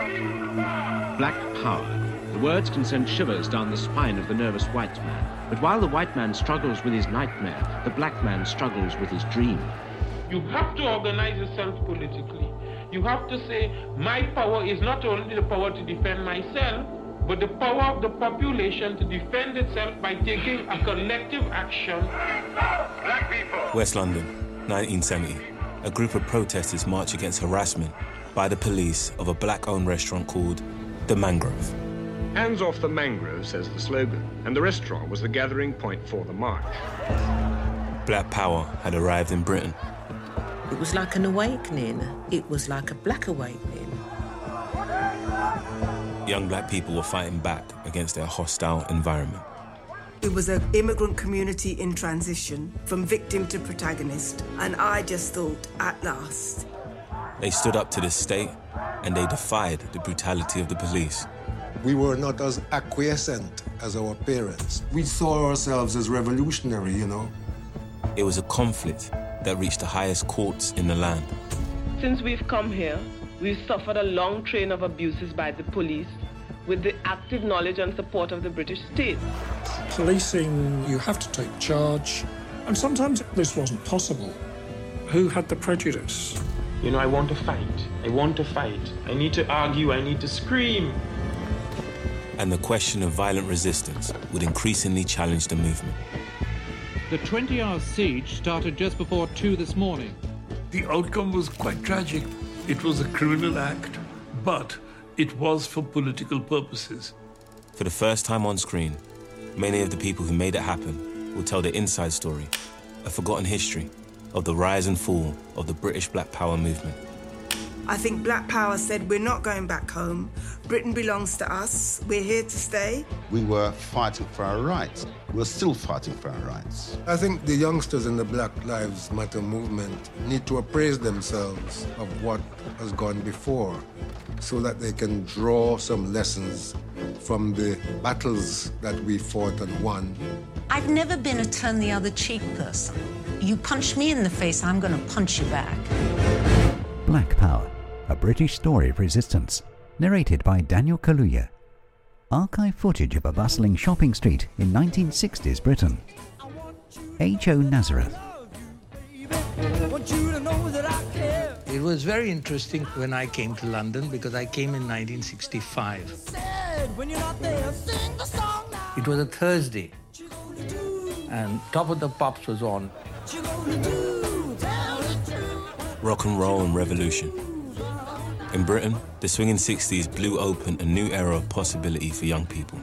Black power. The words can send shivers down the spine of the nervous white man. But while the white man struggles with his nightmare, the black man struggles with his dream. You have to organize yourself politically. You have to say, my power is not only the power to defend myself, but the power of the population to defend itself by taking a collective action. Black people. West London, 1970. A group of protesters march against harassment by the police of a black-owned restaurant called The Mangrove. Hands off the mangrove, says the slogan, and the restaurant was the gathering point for the march. Black power had arrived in Britain. It was like an awakening. It was like a black awakening. Young black people were fighting back against their hostile environment. It was an immigrant community in transition, from victim to protagonist, and I just thought, at last. They stood up to the state and they defied the brutality of the police. We were not as acquiescent as our parents. We saw ourselves as revolutionary, you know. It was a conflict that reached the highest courts in the land. Since we've come here, we've suffered a long train of abuses by the police with the active knowledge and support of the British state. Policing, you have to take charge, and sometimes this wasn't possible. Who had the prejudice? You know, I want to fight. I want to fight. I need to argue. I need to scream. And the question of violent resistance would increasingly challenge the movement. The 20-hour siege started just before 2 this morning. The outcome was quite tragic. It was a criminal act, but it was for political purposes. For the first time on screen, many of the people who made it happen will tell the inside story, a forgotten history of the rise and fall of the British Black Power movement. I think Black Power said, we're not going back home. Britain belongs to us. We're here to stay. We were fighting for our rights. We're still fighting for our rights. I think the youngsters in the Black Lives Matter movement need to appraise themselves of what has gone before so that they can draw some lessons from the battles that we fought and won. I've never been a turn the other cheek person. You punch me in the face, I'm going to punch you back. Black Power, a British story of resistance, narrated by Daniel Kaluuya. Archive footage of a bustling shopping street in 1960s Britain. H.O. Nazareth. It was very interesting when I came to London because I came in 1965. It was a Thursday and Top of the Pops was on. Rock and roll and revolution. In Britain, the swinging 60s blew open a new era of possibility for young people.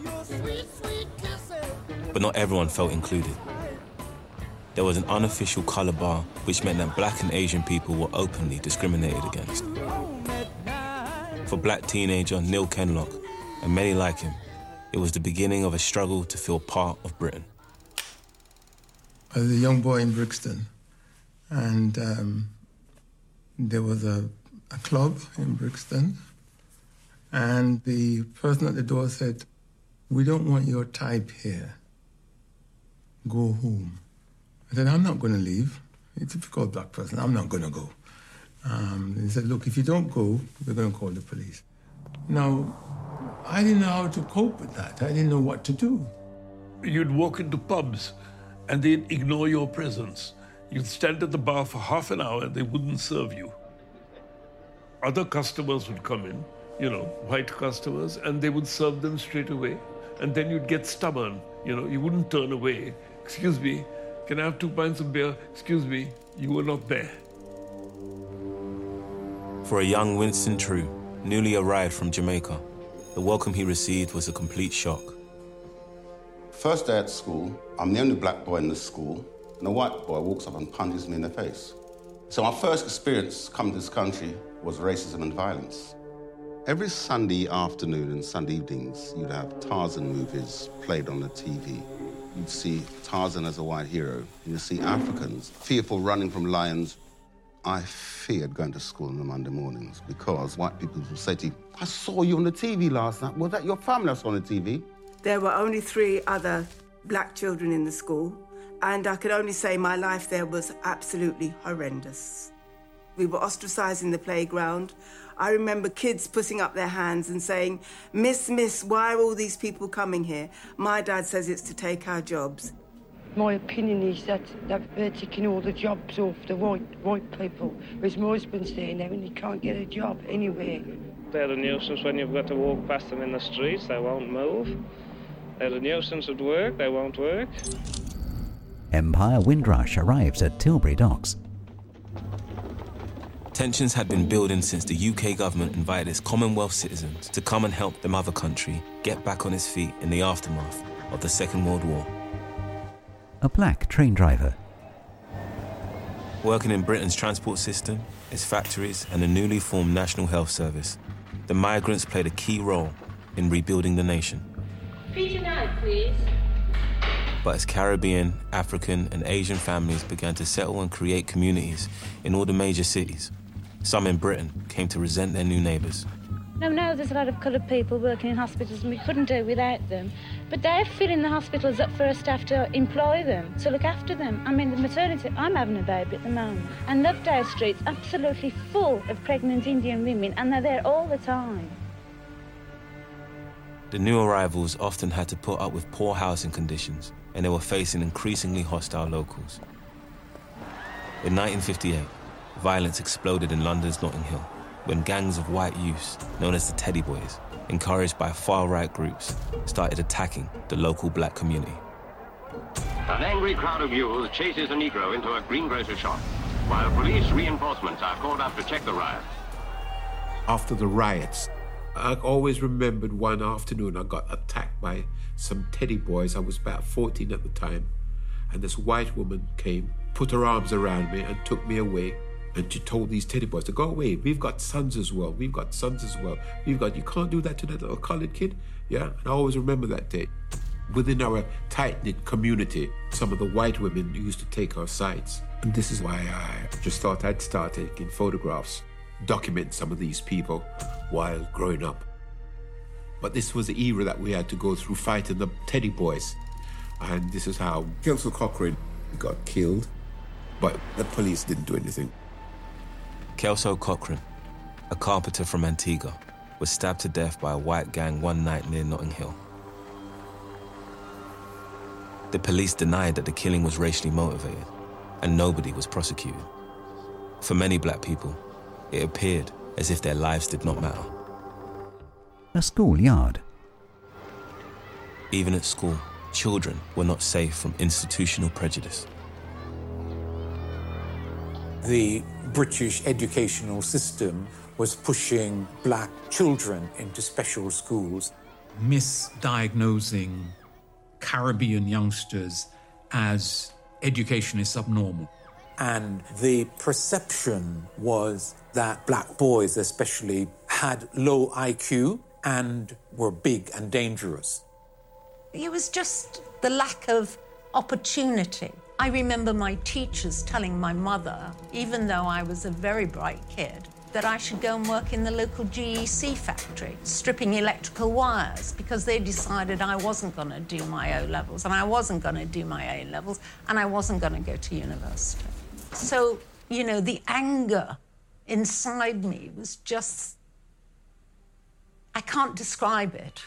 But not everyone felt included. There was an unofficial colour bar, which meant that black and Asian people were openly discriminated against. For black teenager Neil Kenlock, and many like him, it was the beginning of a struggle to feel part of Britain. I was a young boy in Brixton, and there was a club in Brixton, and the person at the door said, "We don't want your type here. Go home." I said, "I'm not going to leave. A typical black person, I'm not going to go." He said, "Look, if you don't go, we're going to call the police." Now, I didn't know how to cope with that. I didn't know what to do. You'd walk into pubs and they'd ignore your presence. You'd stand at the bar for half an hour and they wouldn't serve you. Other customers would come in, you know, white customers, and they would serve them straight away. And then you'd get stubborn, you know, you wouldn't turn away. "Excuse me, can I have 2 pints of beer? Excuse me," you were not there. For a young Winston True, newly arrived from Jamaica, the welcome he received was a complete shock. First day at school, I'm the only black boy in the school, and a white boy walks up and punches me in the face. So my first experience coming to this country was racism and violence. Every Sunday afternoon and Sunday evenings, you'd have Tarzan movies played on the TV. You'd see Tarzan as a white hero, and you'd see Africans fearful running from lions. I feared going to school on the Monday mornings because white people would say to you, "I saw you on the TV last night. Was that your family I saw on the TV?" There were only 3 other black children in the school, and I could only say my life there was absolutely horrendous. We were ostracised in the playground. I remember kids putting up their hands and saying, "Miss, miss, why are all these people coming here?" My dad says it's to take our jobs. My opinion is that they're taking all the jobs off the white people. Whereas my husband's there now and he can't get a job anywhere. They're a nuisance when you've got to walk past them in the streets. They won't move. They're a nuisance at work. They won't work. Empire Windrush arrives at Tilbury Docks. Tensions had been building since the UK government invited its Commonwealth citizens to come and help the mother country get back on its feet in the aftermath of the Second World War. A black train driver. Working in Britain's transport system, its factories and the newly formed National Health Service, the migrants played a key role in rebuilding the nation. Peter Knight, please. But as Caribbean, African and Asian families began to settle and create communities in all the major cities, some in Britain came to resent their new neighbours. Now there's a lot of coloured people working in hospitals and we couldn't do without them. But they're filling the hospitals up for our staff to employ them, to look after them. I mean, the maternity, I'm having a baby at the moment. And Lovedale Street's absolutely full of pregnant Indian women and they're there all the time. The new arrivals often had to put up with poor housing conditions and they were facing increasingly hostile locals. In 1958, violence exploded in London's Notting Hill when gangs of white youths, known as the Teddy Boys, encouraged by far-right groups, started attacking the local black community. An angry crowd of youths chases a Negro into a greengrocer shop, while police reinforcements are called up to check the riot. After the riots, I always remembered one afternoon I got attacked by some Teddy Boys. I was about 14 at the time, and this white woman came, put her arms around me and took me away. And she told these Teddy Boys to go away. We've got sons as well. We've got sons as well. You can't do that to that little coloured kid. Yeah, and I always remember that day. Within our tight-knit community, some of the white women used to take our sides. And this is why I just thought I'd start taking photographs, document some of these people while growing up. But this was the era that we had to go through fighting the Teddy Boys. And this is how Kelso Cochrane got killed, but the police didn't do anything. Kelso Cochrane, a carpenter from Antigua, was stabbed to death by a white gang one night near Notting Hill. The police denied that the killing was racially motivated, and nobody was prosecuted. For many black people, it appeared as if their lives did not matter. A schoolyard. Even at school, children were not safe from institutional prejudice. The British educational system was pushing black children into special schools. Misdiagnosing Caribbean youngsters as education is subnormal. And the perception was that black boys especially had low IQ and were big and dangerous. It was just the lack of opportunity. I remember my teachers telling my mother, even though I was a very bright kid, that I should go and work in the local GEC factory, stripping electrical wires, because they decided I wasn't going to do my O-levels, and I wasn't going to do my A-levels, and I wasn't going to go to university. So, you know, the anger inside me was just... I can't describe it.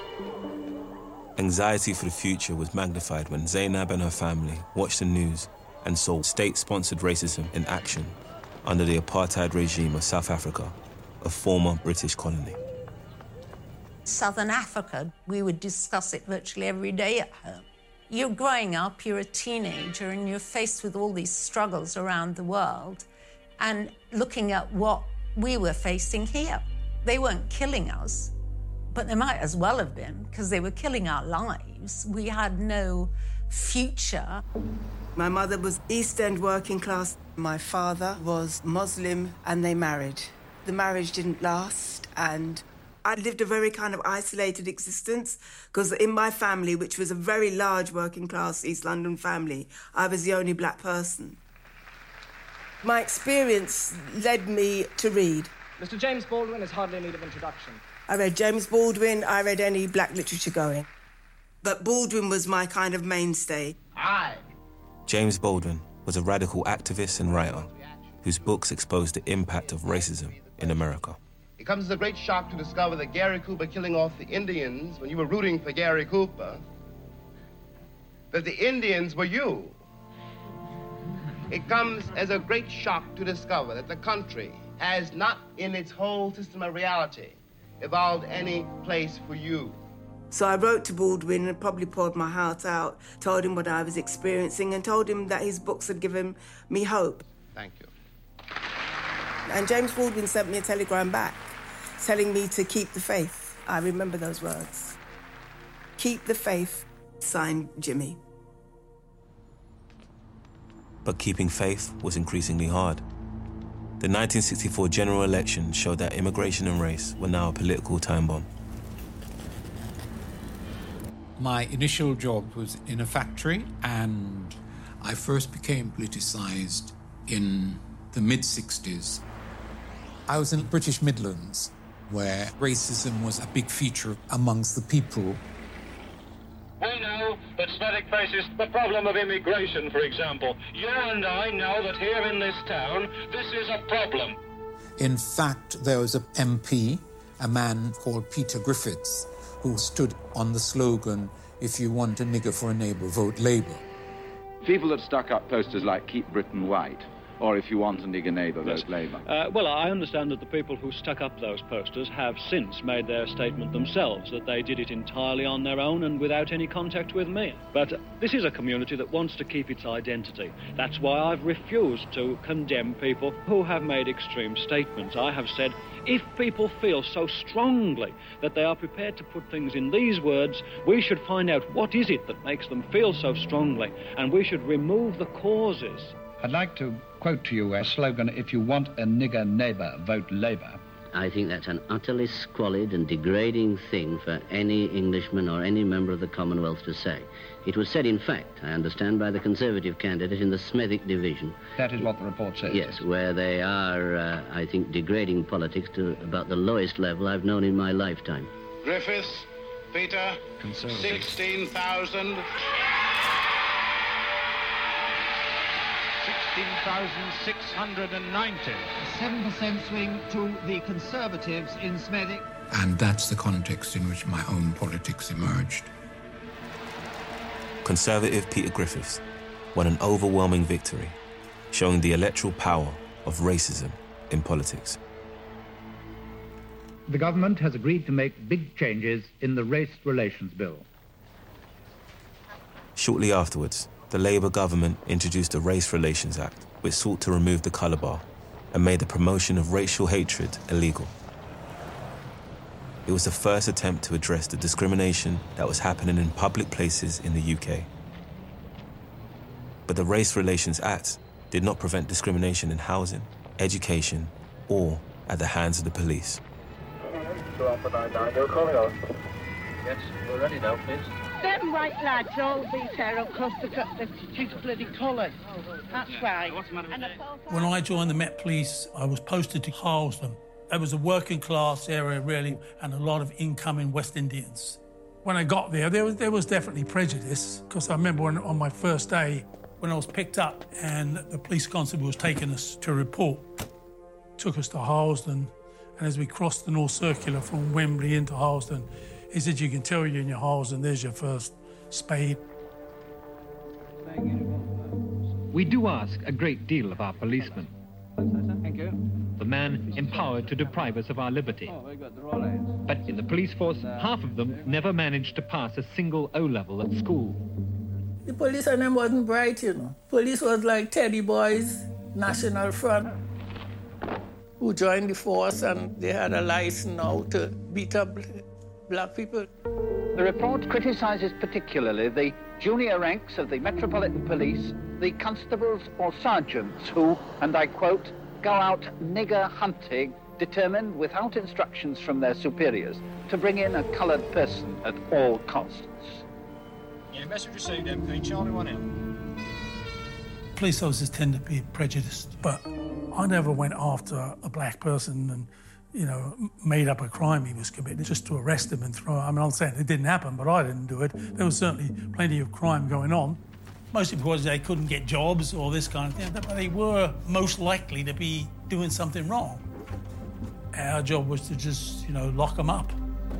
Anxiety for the future was magnified when Zainab and her family watched the news and saw state-sponsored racism in action under the apartheid regime of South Africa, a former British colony. Southern Africa, we would discuss it virtually every day at home. You're growing up, you're a teenager, and you're faced with all these struggles around the world and looking at what we were facing here. They weren't killing us, but they might as well have been, because they were killing our lives. We had no future. My mother was East End working class. My father was Muslim, and they married. The marriage didn't last, and I lived a very kind of isolated existence, because in my family, which was a very large working class East London family, I was the only black person. My experience led me to read. Mr. James Baldwin is hardly in need of introduction. I read James Baldwin, I read any black literature going. But Baldwin was my kind of mainstay. James Baldwin was a radical activist and writer. whose books exposed the impact of racism in America. It comes as a great shock to discover that Gary Cooper killing off the Indians when you were rooting for Gary Cooper, that the Indians were you. It comes as a great shock to discover that the country has not, in its whole system of reality, evolved any place for you. So I wrote to Baldwin and probably poured my heart out, told him what I was experiencing and told him that his books had given me hope. Thank you. And James Baldwin sent me a telegram back telling me to keep the faith. I remember those words. Keep the faith, signed Jimmy. But keeping faith was increasingly hard. The 1964 general election showed that immigration and race were now a political time bomb. My initial job was in a factory, and I first became politicized in the mid-60s. I was in British Midlands, where racism was a big feature amongst the people. We know that Smethwick faces the problem of immigration, for example. You and I know that here in this town, this is a problem. In fact, there was an MP, a man called Peter Griffiths, who stood on the slogan, "If you want a nigger for a neighbour, vote Labour." People that stuck up posters like "Keep Britain White," or "If you want a nigger neighbour, vote Labour." Well, I understand that the people who stuck up those posters have since made their statement themselves, that they did it entirely on their own and without any contact with me. But this is a community that wants to keep its identity. That's why I've refused to condemn people who have made extreme statements. I have said, if people feel so strongly that they are prepared to put things in these words, we should find out what is it that makes them feel so strongly, and we should remove the causes. I'd like to quote to you a slogan, "If you want a nigger neighbour, vote Labour." I think that's an utterly squalid and degrading thing for any Englishman or any member of the Commonwealth to say. It was said, in fact, I understand, by the Conservative candidate in the Smethwick division. That is what the report says. Yes, where they are, I think, degrading politics to about the lowest level I've known in my lifetime. Griffiths, Peter, 16,000. 16,690. A 7% swing to the Conservatives in Smethwick. And that's the context in which my own politics emerged. Conservative Peter Griffiths won an overwhelming victory, showing the electoral power of racism in politics. The government has agreed to make big changes in the Race Relations Bill. Shortly afterwards, the Labour government introduced the Race Relations Act, which sought to remove the colour bar and made the promotion of racial hatred illegal. It was the first attempt to address the discrimination that was happening in public places in the UK. But the Race Relations Act did not prevent discrimination in housing, education, or at the hands of the police. Yes, we're ready now, please. Them white lads all beat her across the she's bloody coloured. That's right. When I joined the Met Police, I was posted to Harlesden. It was a working class area, really, and a lot of incoming West Indians. When I got there was definitely prejudice, because I remember on my first day, when I was picked up and the police constable was taking us to report, took us to Harlesden, and as we crossed the North Circular from Wembley into Harlesden, he said, "You can tell you're in your Harlesden, there's your first spade." We do ask a great deal of our policemen. Thank you. The man empowered to deprive us of our liberty. But in the police force, half of them never managed to pass a single O-level at school. The police and them wasn't bright, you know. Police was like Teddy Boys, National Front, who joined the force and they had a license now to beat up black people. The report criticises particularly the junior ranks of the Metropolitan Police, the constables or sergeants who, and I quote, go out nigger hunting, determined without instructions from their superiors to bring in a coloured person at all costs. Yeah, message received, MP. Charlie 1L. Police officers tend to be prejudiced, but I never went after a black person and, made up a crime he was committing just to arrest him and throw him. I mean, I'm saying it didn't happen, but I didn't do it. There was certainly plenty of crime going on. mostly because they couldn't get jobs or this kind of thing, but they were most likely to be doing something wrong. Our job was to just, lock them up.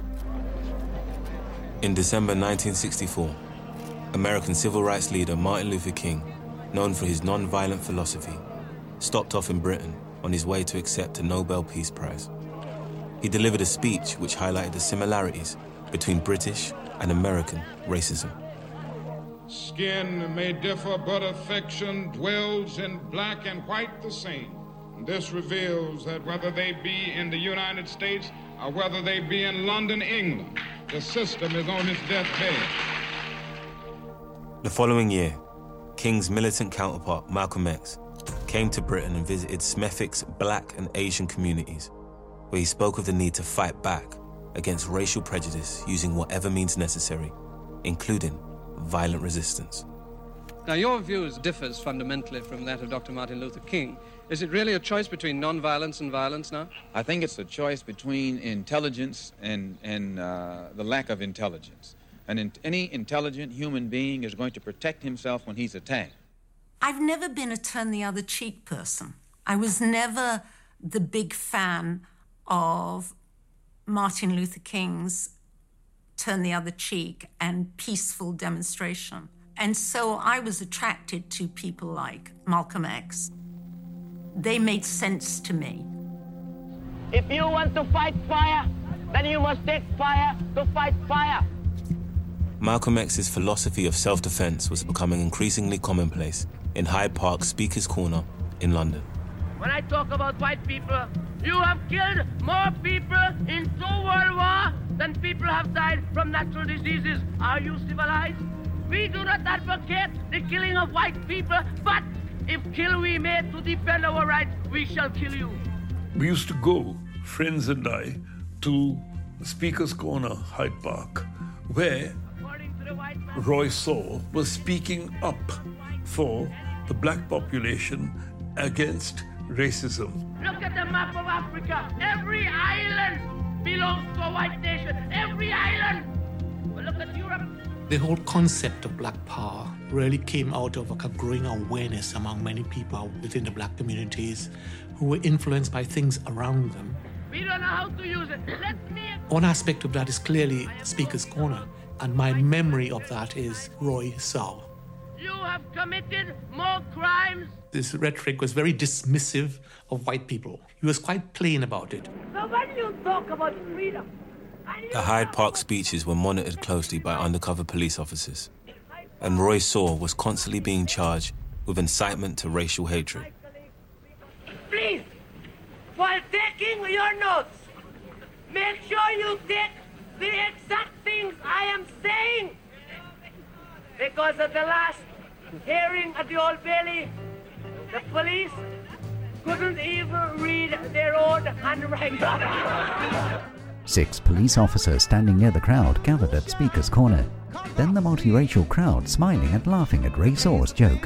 In December 1964, American civil rights leader Martin Luther King, known for his non-violent philosophy, stopped off in Britain on his way to accept a Nobel Peace Prize. He delivered a speech which highlighted the similarities between British and American racism. Skin may differ, but affection dwells in black and white the same. This reveals that whether they be in the United States or whether they be in London, England, the system is on its deathbed. The following year, King's militant counterpart, Malcolm X, came to Britain and visited Smethwick's black and Asian communities, where he spoke of the need to fight back against racial prejudice using whatever means necessary, including violent resistance. Now, your views differs fundamentally from that of Dr. Martin Luther King. Is it really a choice between non-violence and violence now? I think it's a choice between intelligence and the lack of intelligence. Any intelligent human being is going to protect himself when he's attacked. I've never been a turn-the-other-cheek person. I was never the big fan of Martin Luther King's turn-the-other-cheek and peaceful demonstration. And so I was attracted to people like Malcolm X. They made sense to me. If you want to fight fire, then you must take fire to fight fire. Malcolm X's philosophy of self-defense was becoming increasingly commonplace in Hyde Park Speaker's Corner in London. When I talk about white people, you have killed more people in 2 World Wars than people have died from natural diseases. Are you civilized? We do not advocate the killing of white people, but if kill we may to defend our rights, we shall kill you. We used to go, friends and I, to Speaker's Corner, Hyde Park, where Roy Saw was speaking up for the black population against racism. Look at the map of Africa. Every island belongs to a white nation. Every island. Well, look at Europe. The whole concept of black power really came out of a growing awareness among many people within the black communities who were influenced by things around them. We don't know how to use it. One aspect of that is clearly Speaker's Corner, and my memory of that is Roy Saw. You have committed more crimes. This rhetoric was very dismissive of white people. He was quite plain about it. So when you talk about freedom... The Hyde Park speeches were monitored closely by undercover police officers, and Roy Saw was constantly being charged with incitement to racial hatred. Please, while taking your notes, make sure you take the exact things I am saying. Because at the last hearing at the Old Bailey, the police couldn't even read their own handwriting. 6 police officers standing near the crowd gathered at Speaker's Corner. Then the multiracial crowd smiling and laughing at Roy Saw's joke.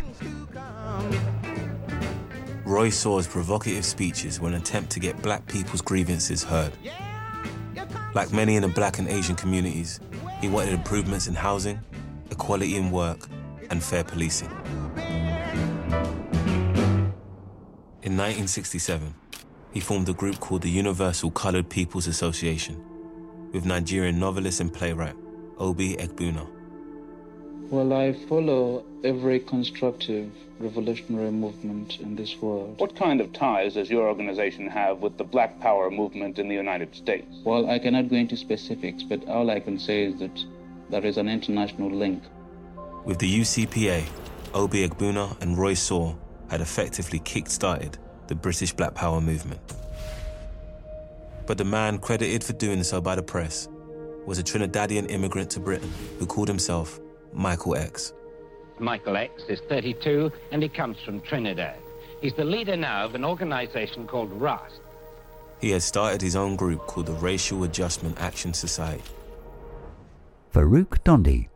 Roy Saw's provocative speeches were an attempt to get black people's grievances heard. Like many in the black and Asian communities, he wanted improvements in housing, equality in work, and fair policing. In 1967, he formed a group called the Universal Colored People's Association with Nigerian novelist and playwright Obi Egbuna. Well, I follow every constructive revolutionary movement in this world. What kind of ties does your organization have with the Black Power movement in the United States? Well, I cannot go into specifics, but all I can say is that there is an international link. With the UCPA, Obi Egbuna and Roy Saw had effectively kick-started the British Black Power movement. But the man credited for doing so by the press was a Trinidadian immigrant to Britain who called himself Michael X. Michael X is 32 and he comes from Trinidad. He's the leader now of an organization called RAST. He had started his own group called the Racial Adjustment Action Society. Farouk Dondi.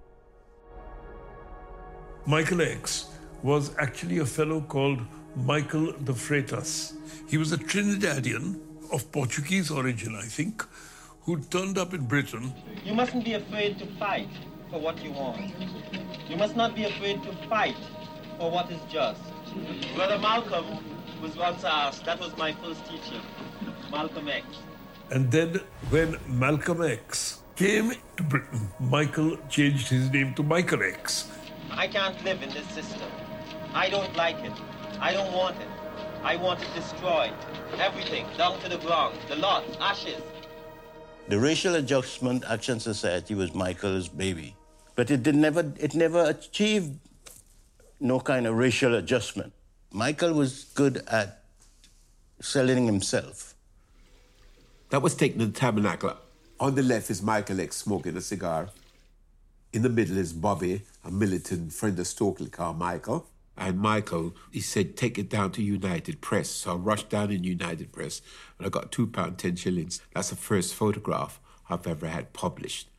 Michael X was actually a fellow called Michael de Freitas. He was a Trinidadian of Portuguese origin, I think, who turned up in Britain. You mustn't be afraid to fight. for what you want. You must not be afraid to fight for what is just. Brother Malcolm was once asked, that was my first teacher, Malcolm X. And then when Malcolm X came to Britain, Michael changed his name to Michael X. I can't live in this system. I don't like it. I don't want it. I want it destroyed. Everything, down to the ground, the lot, ashes. The Racial Adjustment Action Society was Michael's baby, but it never achieved no kind of racial adjustment. Michael was good at selling himself. That was taken to the Tabernacle. On the left is Michael X smoking a cigar. In the middle is Bobby, a militant friend of Stokely Carmichael. And Michael, he said, take it down to United Press. So I rushed down in United Press and I got £2, 10 shillings. That's the first photograph I've ever had published.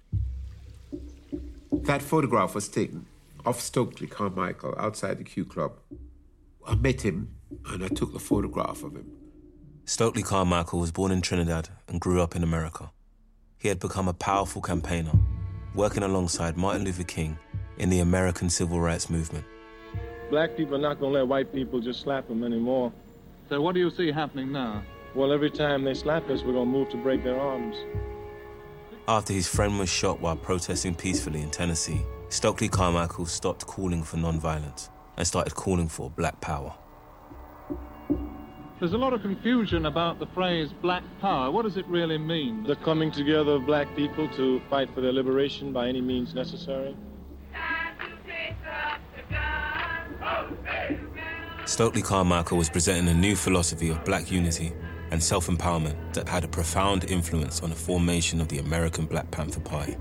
That photograph was taken off Stokely Carmichael outside the Q Club. I met him and I took the photograph of him. Stokely Carmichael was born in Trinidad and grew up in America. He had become a powerful campaigner, working alongside Martin Luther King in the American Civil Rights Movement. Black people are not going to let white people just slap them anymore. So what do you see happening now? Well, every time they slap us, we're going to move to break their arms. After his friend was shot while protesting peacefully in Tennessee, Stokely Carmichael stopped calling for non-violence and started calling for Black Power. There's a lot of confusion about the phrase Black Power. What does it really mean? The coming together of black people to fight for their liberation by any means necessary. Stokely Carmichael was presenting a new philosophy of black unity and self-empowerment that had a profound influence on the formation of the American Black Panther Party.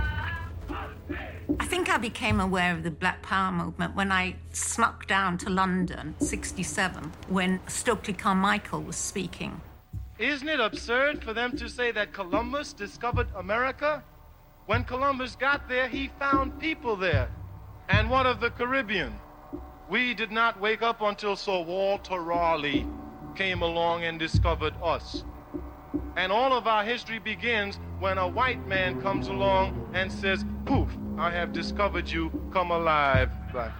I think I became aware of the Black Power movement when I snuck down to London, 1967, when Stokely Carmichael was speaking. Isn't it absurd for them to say that Columbus discovered America? When Columbus got there, he found people there. And what of the Caribbean? We did not wake up until Sir Walter Raleigh came along and discovered us. And all of our history begins when a white man comes along and says, poof, I have discovered you, come alive, black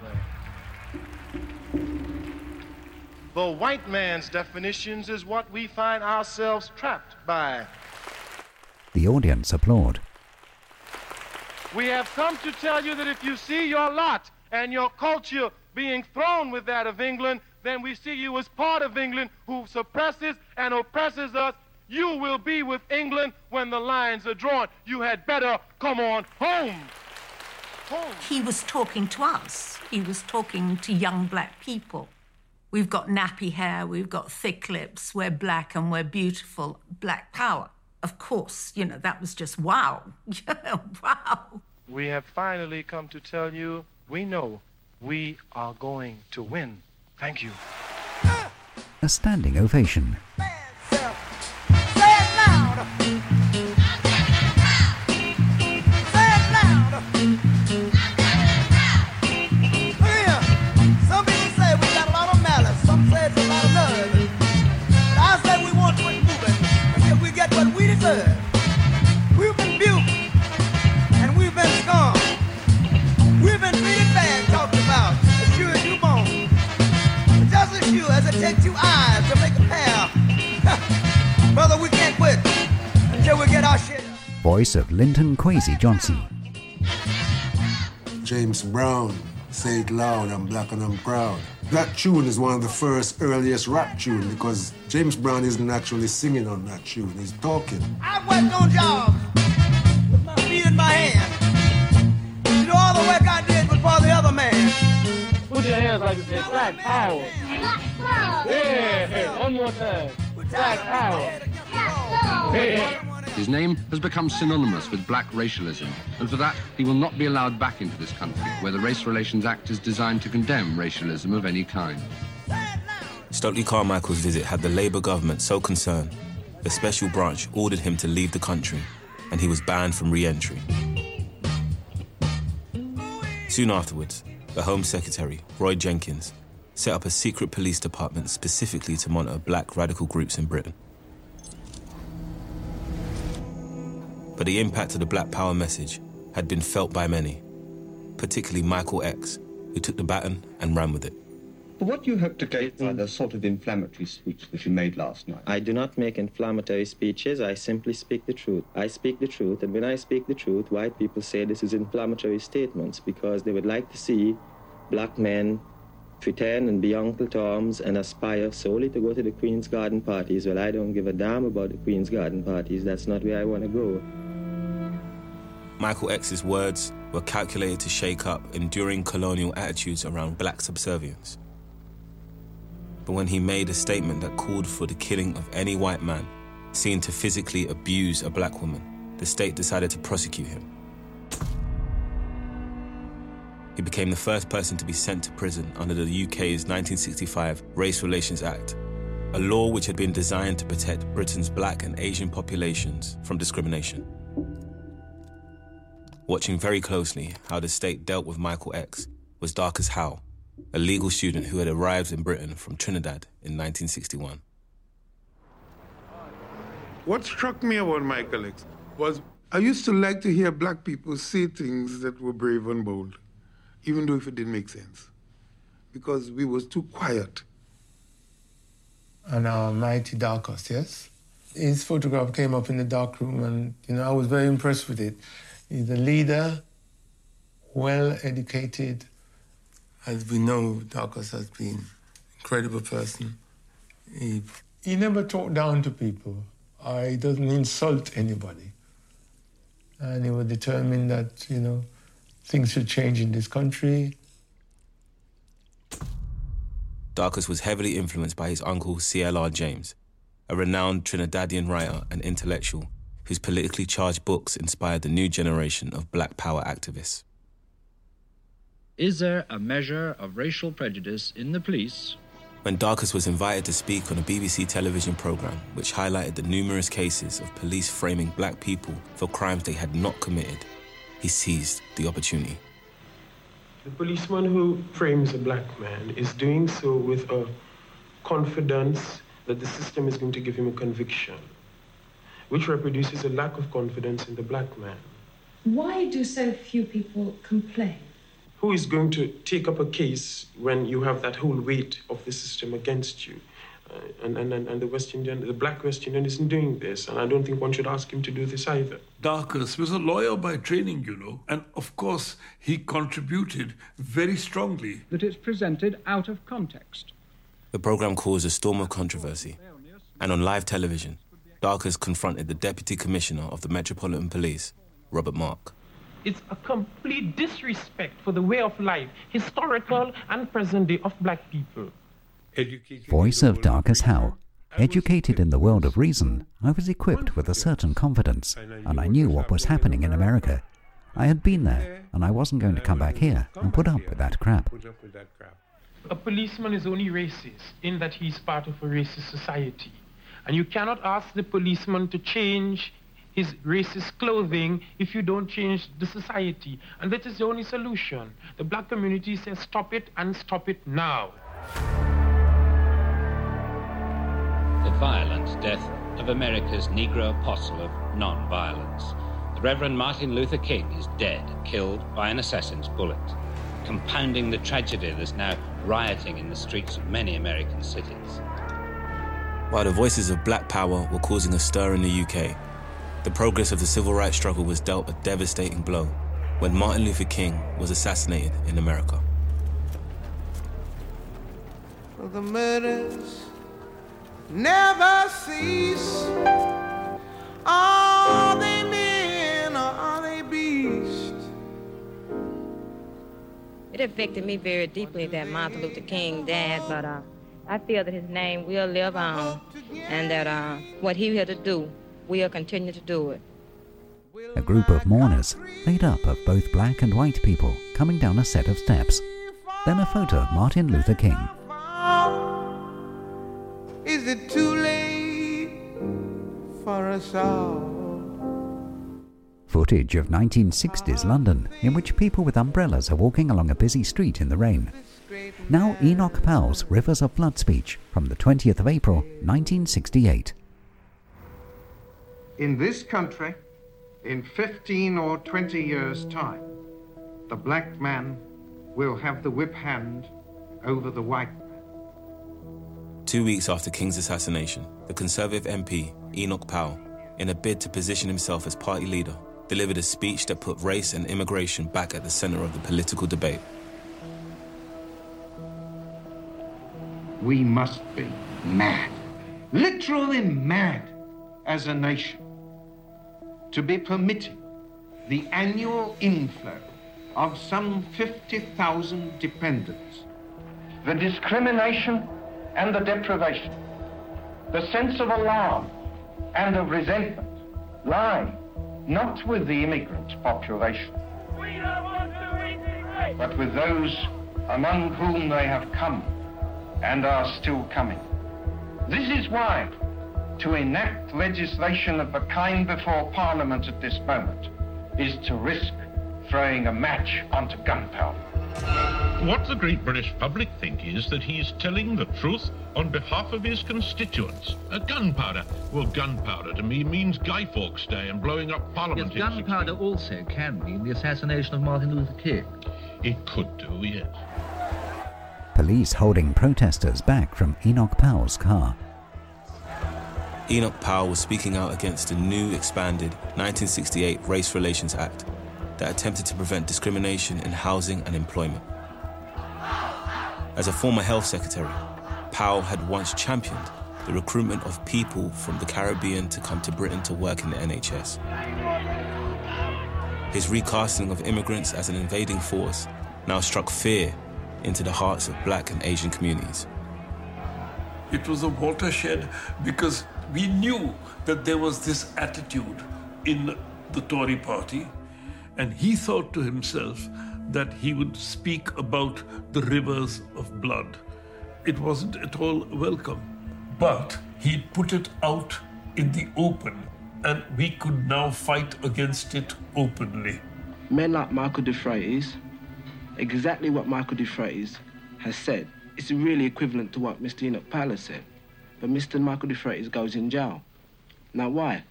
man. The white man's definitions is what we find ourselves trapped by. The audience applaud. We have come to tell you that if you see your lot and your culture being thrown with that of England, then we see you as part of England who suppresses and oppresses us. You will be with England when the lines are drawn. You had better come on home. He was talking to us. He was talking to young black people. We've got nappy hair, we've got thick lips, we're black and we're beautiful. Black power. Of course, you know, that was just wow. Wow. We have finally come to tell you, we know we are going to win. Thank you. A standing ovation. We've been built and we've been scorned. We've been treated bad, talked about, as sure as you born. But just as sure as it takes 2 eyes to make a pair, brother, we can't quit until we get our shit. Voice of Linton Kwesi Johnson. James Brown, Say It Loud, I'm Black and I'm Proud. That tune is one of the first earliest rap tunes because James Brown isn't actually singing on that tune, he's talking. I've worked on jobs with my feet in my hand. You know, all the work I did was for the other man. Put your hands like this. Black power. Black power. Yeah, one more time. Black power. Yeah. His name has become synonymous with black racialism, and for that, he will not be allowed back into this country, where the Race Relations Act is designed to condemn racialism of any kind. Stokely Carmichael's visit had the Labour government so concerned, the special branch ordered him to leave the country, and he was banned from re-entry. Soon afterwards, the Home Secretary, Roy Jenkins, set up a secret police department specifically to monitor black radical groups in Britain. But the impact of the Black Power message had been felt by many, particularly Michael X, who took the baton and ran with it. What do you hope to get by the sort of inflammatory speech that you made last night? I do not make inflammatory speeches. I simply speak the truth. I speak the truth, and when I speak the truth, white people say this is inflammatory statements because they would like to see black men pretend and be Uncle Toms and aspire solely to go to the Queen's Garden parties. Well, I don't give a damn about the Queen's Garden parties. That's not where I want to go. Michael X's words were calculated to shake up enduring colonial attitudes around black subservience. But when he made a statement that called for the killing of any white man seen to physically abuse a black woman, the state decided to prosecute him. He became the first person to be sent to prison under the UK's 1965 Race Relations Act, a law which had been designed to protect Britain's black and Asian populations from discrimination. Watching very closely how the state dealt with Michael X was Darcus Howe, a legal student who had arrived in Britain from Trinidad in 1961. What struck me about Michael X was I used to like to hear black people say things that were brave and bold, even though if it didn't make sense, because we was too quiet. And Mighty Darcus, yes? His photograph came up in the dark room and, I was very impressed with it. He's a leader, well-educated. As we know, Darcus has been an incredible person. He never talked down to people. He doesn't insult anybody. And he was determined that, things should change in this country. Darcus was heavily influenced by his uncle C.L.R. James, a renowned Trinidadian writer and intellectual whose politically charged books inspired the new generation of black power activists. Is there a measure of racial prejudice in the police? When Darcus was invited to speak on a BBC television programme which highlighted the numerous cases of police framing black people for crimes they had not committed, he seized the opportunity. The policeman who frames a black man is doing so with a confidence that the system is going to give him a conviction, which reproduces a lack of confidence in the black man. Why do so few people complain? Who is going to take up a case when you have that whole weight of the system against you? And the West Indian, the black West Indian isn't doing this, and I don't think one should ask him to do this either. Darcus was a lawyer by training, and of course he contributed very strongly. That it's presented out of context. The programme caused a storm of controversy, and on live television, Darcus confronted the Deputy Commissioner of the Metropolitan Police, Robert Mark. It's a complete disrespect for the way of life, historical and present day, of black people. Voice of Darcus Howe. Educated in the world of reason, I was equipped with a certain confidence, and I knew what was happening in America. I had been there, and I wasn't going to come back here and put up with that crap. A policeman is only racist in that he's part of a racist society. And you cannot ask the policeman to change his racist clothing if you don't change the society. And that is the only solution. The black community says stop it and stop it now. The violent death of America's Negro apostle of non-violence. The Reverend Martin Luther King is dead, killed by an assassin's bullet, compounding the tragedy that's now rioting in the streets of many American cities. While the voices of black power were causing a stir in the UK, the progress of the civil rights struggle was dealt a devastating blow when Martin Luther King was assassinated in America. The murders never cease. Are they men or are they beasts? It affected me very deeply that Martin Luther King died, but I feel that his name will live on and that what he had to do, we'll continue to do it. A group of mourners, made up of both black and white people, coming down a set of steps. Then a photo of Martin Luther King. Is it too late for us all? Footage of 1960s London, in which people with umbrellas are walking along a busy street in the rain. Now Enoch Powell's Rivers of Blood speech from the 20th of April, 1968. In this country, in 15 or 20 years' time, the black man will have the whip hand over the white man. 2 weeks after King's assassination, the Conservative MP, Enoch Powell, in a bid to position himself as party leader, delivered a speech that put race and immigration back at the center of the political debate. We must be mad, literally mad as a nation, to be permitting the annual inflow of some 50,000 dependents. The discrimination and the deprivation, the sense of alarm and of resentment lie not with the immigrant population, but with those among whom they have come and are still coming. This is why to enact legislation of the kind before Parliament at this moment is to risk throwing a match onto gunpowder. What the great British public think is that he's telling the truth on behalf of his constituents. Gunpowder. Well, gunpowder to me means Guy Fawkes Day and blowing up Parliament. Yes, gunpowder also can mean the assassination of Martin Luther King. It could do, yes. Police holding protesters back from Enoch Powell's car. Enoch Powell was speaking out against a new, expanded 1968 Race Relations Act that attempted to prevent discrimination in housing and employment. As a former health secretary, Powell had once championed the recruitment of people from the Caribbean to come to Britain to work in the NHS. His recasting of immigrants as an invading force now struck fear into the hearts of black and Asian communities. It was a watershed because we knew that there was this attitude in the Tory party, and he thought to himself that he would speak about the rivers of blood. It wasn't at all welcome, but he put it out in the open, and we could now fight against it openly. Men like Michael de Freitas, exactly what Michael de Freitas has said, it's really equivalent to what Mr. Enoch Powell said, but Mr. Michael de Freitas goes in jail. Now why?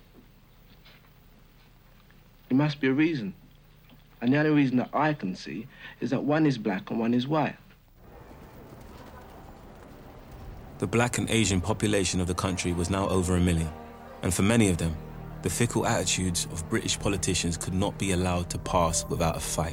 There must be a reason. And the only reason that I can see is that one is black and one is white. The black and Asian population of the country was now over 1 million, and for many of them, the fickle attitudes of British politicians could not be allowed to pass without a fight.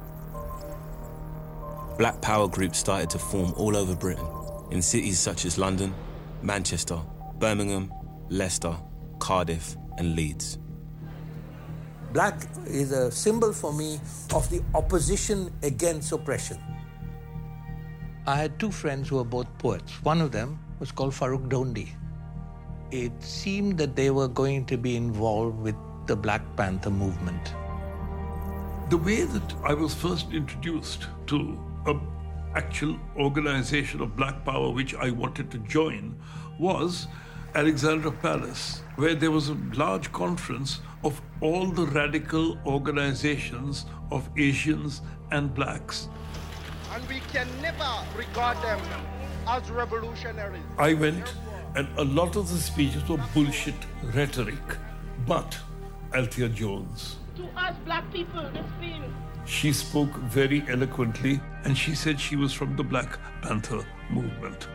Black power groups started to form all over Britain, in cities such as London, Manchester, Birmingham, Leicester, Cardiff, and Leeds. Black is a symbol for me of the opposition against oppression. I had two friends who were both poets. One of them was called Farooq Dondi. It seemed that they were going to be involved with the Black Panther movement. The way that I was first introduced to an actual organization of Black Power, which I wanted to join, was Alexandra Palace, where there was a large conference of all the radical organizations of Asians and blacks. And we can never regard them as revolutionaries. I went, and a lot of the speeches were bullshit rhetoric, but Althea Jones, to us black people, this feels. she spoke very eloquently, and she said she was from the Black Panther movement.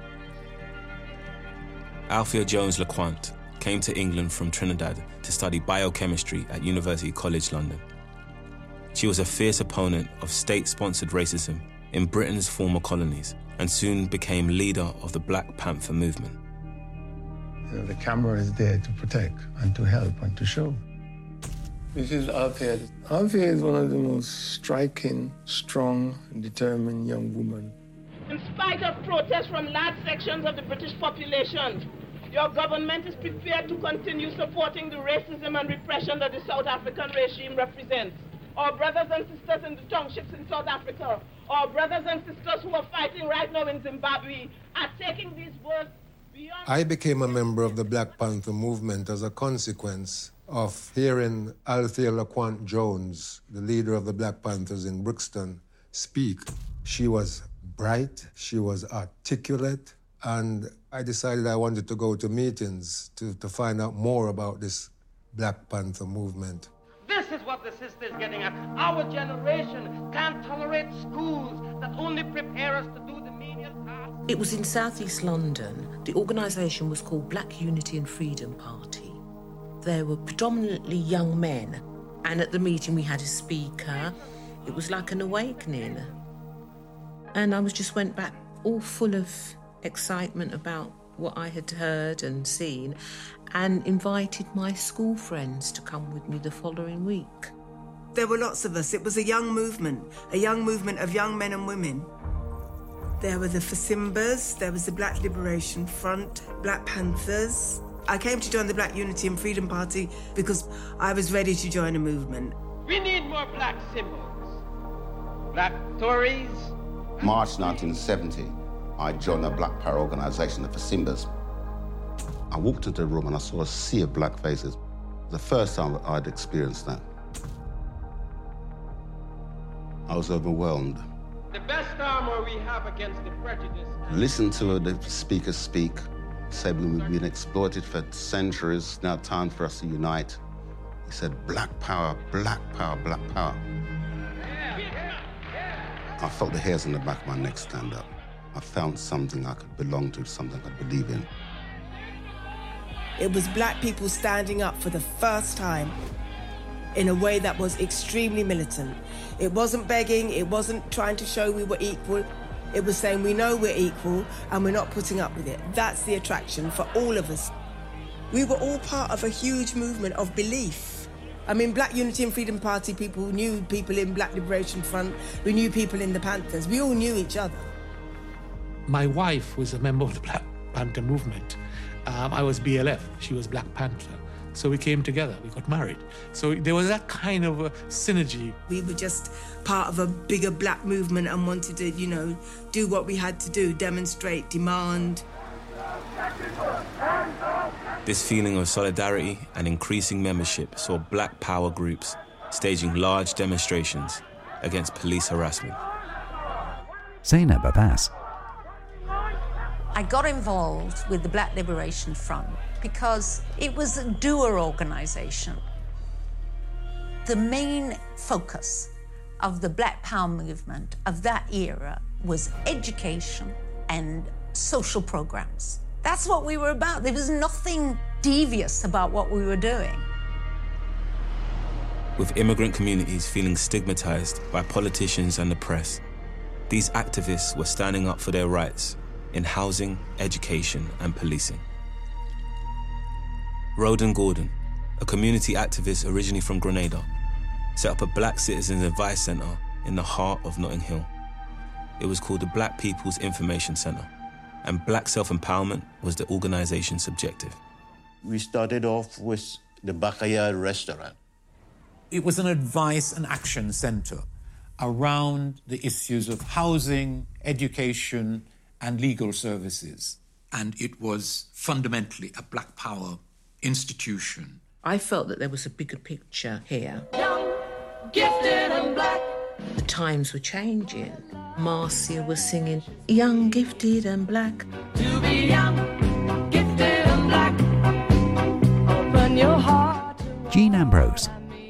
Althea Jones LeQuant came to England from Trinidad to study biochemistry at University College London. She was a fierce opponent of state-sponsored racism in Britain's former colonies and soon became leader of the Black Panther movement. The camera is there to protect and to help and to show. This is Althea. Althea is one of the most striking, strong, and determined young women. In spite of protests from large sections of the British population, your government is prepared to continue supporting the racism and repression that the South African regime represents. Our brothers and sisters in the townships in South Africa, our brothers and sisters who are fighting right now in Zimbabwe, are taking these words beyond... I became a member of the Black Panther movement as a consequence of hearing Althea LeQuant Jones, the leader of the Black Panthers in Brixton, speak. She was bright, she was articulate, and I decided I wanted to go to meetings to find out more about this Black Panther movement. This is what the sister is getting at. Our generation can't tolerate schools that only prepare us to do the menial tasks. It was in South East London. The organisation was called Black Unity and Freedom Party. There were predominantly young men, and at the meeting we had a speaker. It was like an awakening. And I just went back all full of excitement about what I had heard and seen, and invited my school friends to come with me the following week. There were lots of us. It was a young movement of young men and women. There were the Fasimbas, there was the Black Liberation Front, Black Panthers. I came to join the Black Unity and Freedom Party because I was ready to join a movement. We need more black symbols. Black Tories. March 1970, I joined a Black Power organisation, the Fasimbas. I walked into the room and I saw a sea of black faces. The first time I'd experienced that. I was overwhelmed. The best armor we have against the prejudice. Listen to the speakers speak, say we've been exploited for centuries, now time for us to unite. He said, black power, black power, black power. I felt the hairs on the back of my neck stand up. I found something I could belong to, something I could believe in. It was black people standing up for the first time in a way that was extremely militant. It wasn't begging, it wasn't trying to show we were equal. It was saying we know we're equal and we're not putting up with it. That's the attraction for all of us. We were all part of a huge movement of belief. I mean, Black Unity and Freedom Party people knew people in Black Liberation Front, we knew people in the Panthers, we all knew each other. My wife was a member of the Black Panther movement. I was BLF, she was Black Panther. So we came together, we got married. So there was that kind of a synergy. We were just part of a bigger black movement and wanted to, do what we had to do, demonstrate, demand. This feeling of solidarity and increasing membership saw Black Power groups staging large demonstrations against police harassment. Zainab Abbas. I got involved with the Black Liberation Front because it was a doer organisation. The main focus of the Black Power movement of that era was education and social programs. That's what we were about. There was nothing devious about what we were doing. With immigrant communities feeling stigmatized by politicians and the press, these activists were standing up for their rights in housing, education, and policing. Roden Gordon, a community activist originally from Grenada, set up a Black Citizens Advice Centre in the heart of Notting Hill. It was called the Black People's Information Centre, and Black self-empowerment was the organisation's objective. We started off with the Backyard Restaurant. It was an advice and action centre around the issues of housing, education, and legal services. And it was fundamentally a Black Power institution. I felt that there was a bigger picture here. Young, gifted and black. The times were changing. Marcia was singing, young, gifted and black. To be young, gifted and black. Open your heart. Jean Ambrose.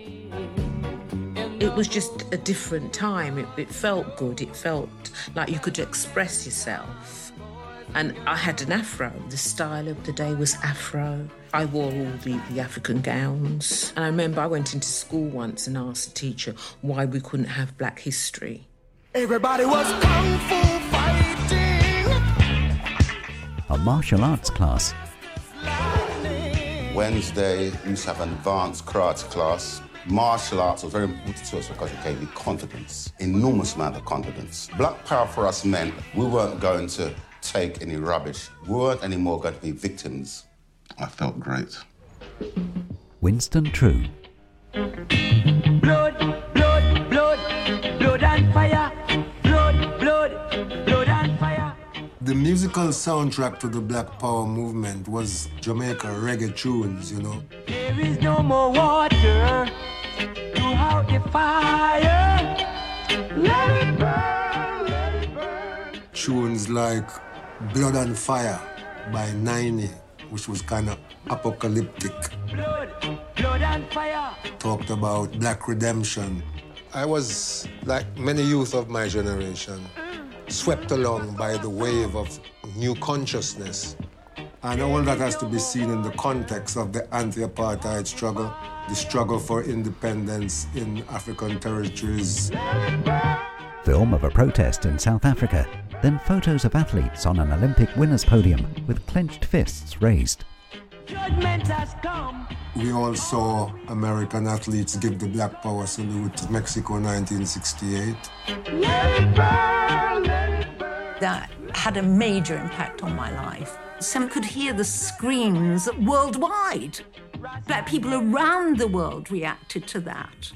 It was just a different time. It felt good. It felt like you could express yourself. And I had an afro. The style of the day was afro. I wore all the African gowns. And I remember I went into school once and asked the teacher why we couldn't have Black history. Everybody was kung fu fighting. A martial arts class. Wednesday, we used to have an advanced karate class. Martial arts was very important to us because it gave me confidence, enormous amount of confidence. Black Power for us meant we weren't going to take any rubbish. We weren't anymore going to be victims. I felt great. Winston True. Blood, blood, blood, blood and fire. Blood, blood, blood and fire. The musical soundtrack to the Black Power movement was Jamaica reggae tunes, There is no more water to out the fire. Let it burn, let it burn. Tunes like Blood and Fire by 90, which was kind of apocalyptic. Blood, blood and talked about black redemption. I was, like many youth of my generation, swept along by the wave of new consciousness. And all that has to be seen in the context of the anti-apartheid struggle, the struggle for independence in African territories. Film of a protest in South Africa, then photos of athletes on an Olympic winners' podium with clenched fists raised. Judgment has come. We all saw American athletes give the Black Power salute to Mexico in 1968. That had a major impact on my life. Some could hear the screams worldwide. Black people around the world reacted to that.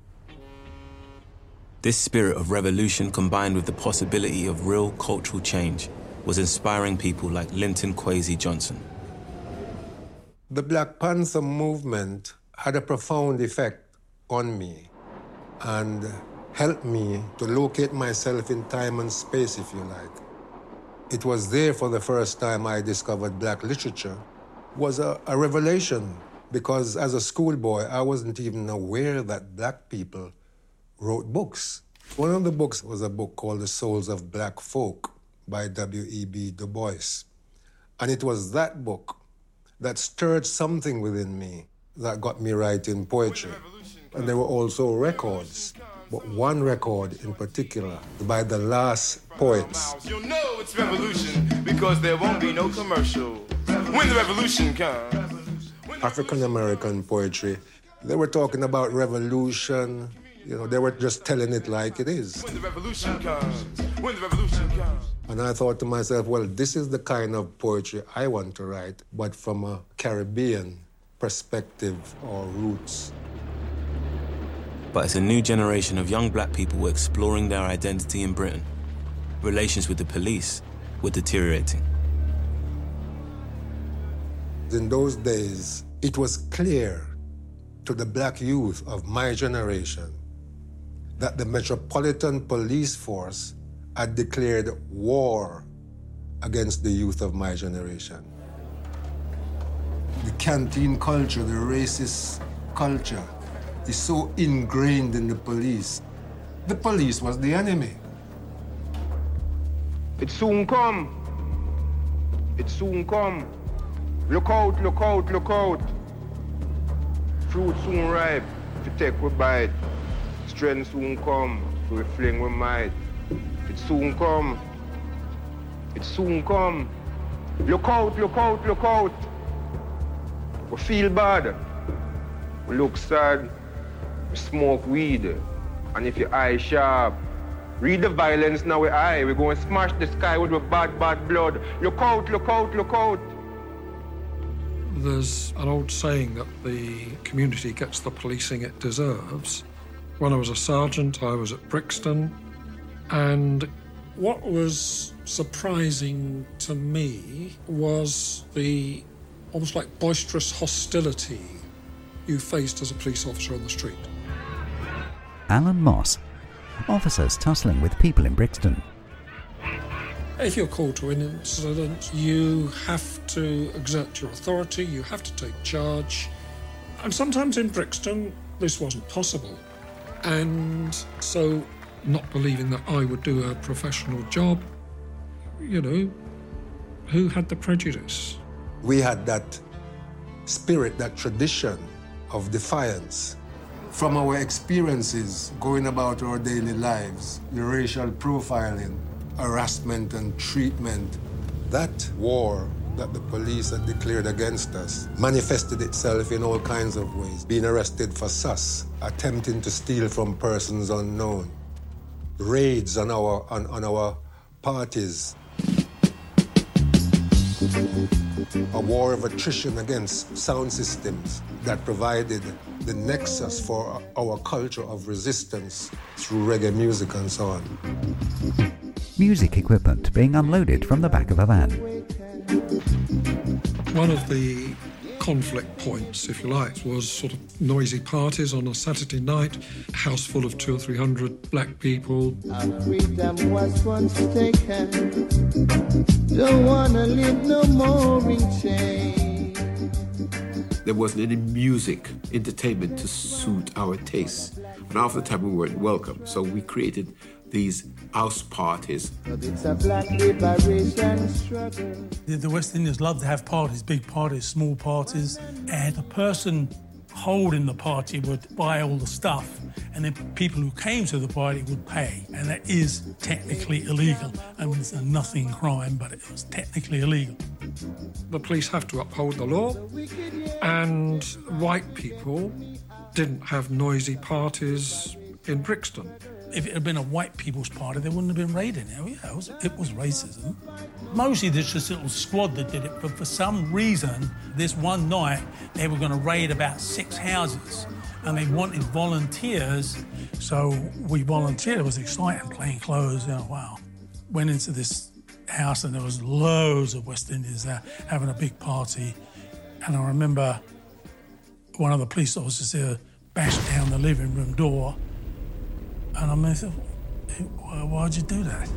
This spirit of revolution, combined with the possibility of real cultural change, was inspiring people like Linton Kwesi Johnson. The Black Panther movement had a profound effect on me and helped me to locate myself in time and space, if you like. It was there for the first time I discovered black literature. It was a revelation, because as a schoolboy, I wasn't even aware that black people wrote books. One of the books was a book called The Souls of Black Folk by W.E.B. Du Bois. And it was that book that stirred something within me that got me writing poetry. And there were also records, but one record in particular by the last poets. You'll know it's revolution because there won't be no commercial when the revolution comes. African-American poetry, they were talking about revolution. You know, they were just telling it like it is. When the revolution comes, when the revolution comes. And I thought to myself, well, this is the kind of poetry I want to write, but from a Caribbean perspective or roots. But as a new generation of young black people were exploring their identity in Britain, relations with the police were deteriorating. In those days, it was clear to the black youth of my generation that the Metropolitan Police Force had declared war against the youth of my generation. The canteen culture, the racist culture, is so ingrained in the police. The police was the enemy. It soon come. It soon come. Look out, look out, look out. Fruit soon ripe, if you take we bite. Strength soon come, if we fling we might. It soon come. It soon come. Look out, look out, look out. We feel bad. We look sad. We smoke weed. And if your eye sharp, read the violence now with eye. We're going to smash the sky with bad, bad blood. Look out, look out, look out. There's an old saying that the community gets the policing it deserves. When I was a sergeant, I was at Brixton, and what was surprising to me was the almost like boisterous hostility you faced as a police officer on the street. Alan Moss, officers tussling with people in Brixton. If you're called to an incident, you have to exert your authority, you have to take charge. And sometimes in Brixton, this wasn't possible. And so, not believing that I would do a professional job, you know, who had the prejudice? We had that spirit, that tradition of defiance. From our experiences going about our daily lives, the racial profiling, harassment and treatment, that war that the police had declared against us manifested itself in all kinds of ways. Being arrested for sus, attempting to steal from persons unknown, raids on our parties, a war of attrition against sound systems that provided the nexus for our culture of resistance through reggae music and so on. Music equipment being unloaded from the back of a van. One of the conflict points, if you like, was sort of noisy parties on a Saturday night, a house full of 200 or 300 black people. Our freedom was once taken. Don't wanna live no more in shame. There wasn't any music, entertainment to suit our tastes. And half the time we weren't welcome, so we created these house parties. It's a black liberation struggle. The West Indians love to have parties, big parties, small parties, and the person holding the party would buy all the stuff, and then people who came to the party would pay, and that is technically illegal. I mean, it's a nothing crime, but it was technically illegal. The police have to uphold the law, and white people didn't have noisy parties in Brixton. If it had been a white people's party, they wouldn't have been raiding it. Yeah, it was racism. Mostly there's just a little squad that did it, but for some reason, this one night, they were going to raid about 6 houses, and they wanted volunteers, so we volunteered. It was exciting, plain clothes, wow. Went into this house, and there was loads of West Indians there having a big party, and I remember one of the police officers there bashed down the living room door, and I thought, why'd you do that?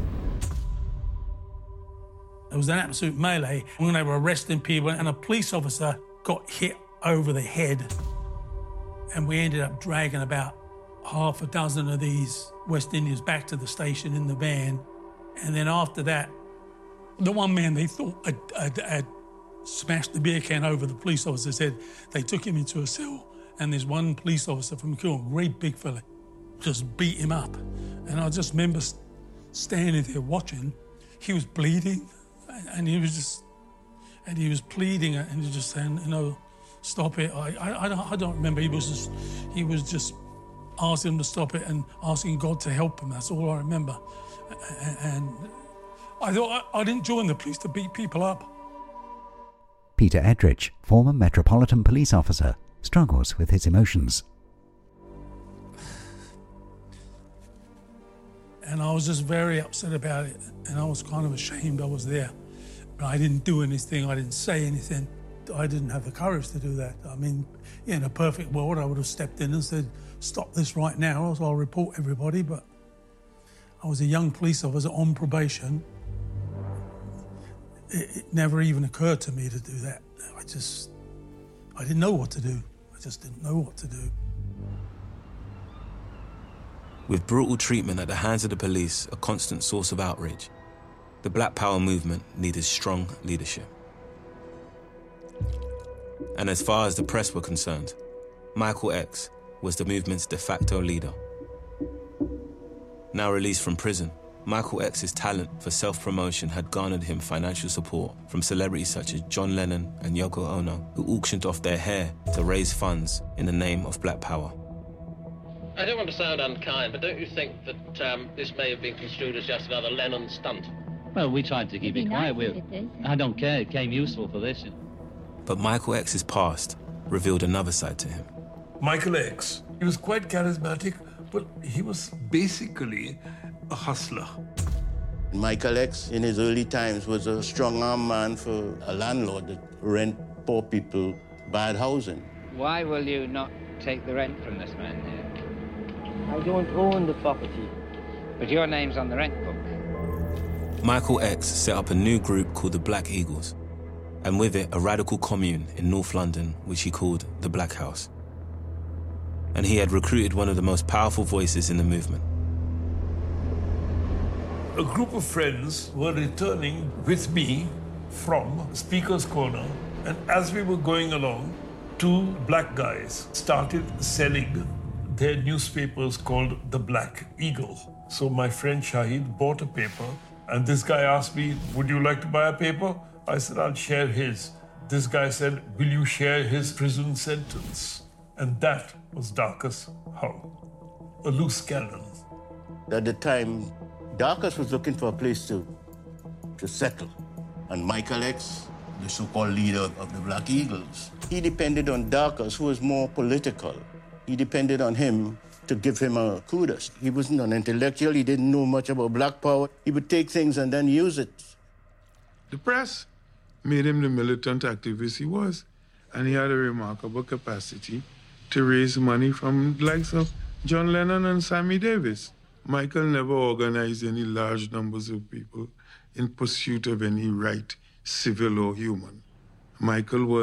There was an absolute melee when they were arresting people, and a police officer got hit over the head, and we ended up dragging about half a dozen of these West Indians back to the station in the van. And then after that, the one man they thought had smashed the beer can over the police officer's head, they took him into a cell, and there's one police officer from Kilburn, great big fella, just beat him up. And I just remember standing there watching. He was bleeding, and he was pleading, and he was just saying, stop it. I don't remember. He was just asking him to stop it and asking God to help him. That's all I remember. And I thought I didn't join the police to beat people up. Peter Edrich, former Metropolitan Police officer, struggles with his emotions. And I was just very upset about it, and I was kind of ashamed I was there. But I didn't do anything, I didn't say anything. I didn't have the courage to do that. I mean, in a perfect world, I would have stepped in and said, stop this right now, or else I'll report everybody. But I was a young police officer on probation. It never even occurred to me to do that. I didn't know what to do. I just didn't know what to do. With brutal treatment at the hands of the police a constant source of outrage, the Black Power movement needed strong leadership. And as far as the press were concerned, Michael X was the movement's de facto leader. Now released from prison, Michael X's talent for self-promotion had garnered him financial support from celebrities such as John Lennon and Yoko Ono, who auctioned off their hair to raise funds in the name of Black Power. I don't want to sound unkind, but don't you think that this may have been construed as just another Lennon stunt? Well, we tried to keep it quiet. I don't care. It came useful for this. But Michael X's past revealed another side to him. Michael X, he was quite charismatic, but he was basically a hustler. Michael X, in his early times, was a strong-arm man for a landlord that rent poor people bad housing. Why will you not take the rent from this man here? I don't own the property. But your name's on the rent book. Michael X set up a new group called the Black Eagles, and with it a radical commune in North London, which he called the Black House. And he had recruited one of the most powerful voices in the movement. A group of friends were returning with me from Speaker's Corner, and as we were going along, 2 black guys started selling their newspapers called the Black Eagle. So my friend Shahid bought a paper, and this guy asked me, would you like to buy a paper? I said, I'll share his. This guy said, will you share his prison sentence? And that was Darcus Howe, a loose cannon. At the time, Darcus was looking for a place to settle. And Michael X, the so-called leader of the Black Eagles, he depended on Darcus, who was more political. He depended on him to give him a kudos. He wasn't an intellectual. He didn't know much about Black Power. He would take things and then use it. The press made him the militant activist he was, and he had a remarkable capacity to raise money from the likes of John Lennon and Sammy Davis. Michael never organized any large numbers of people in pursuit of any right, civil or human. Michael was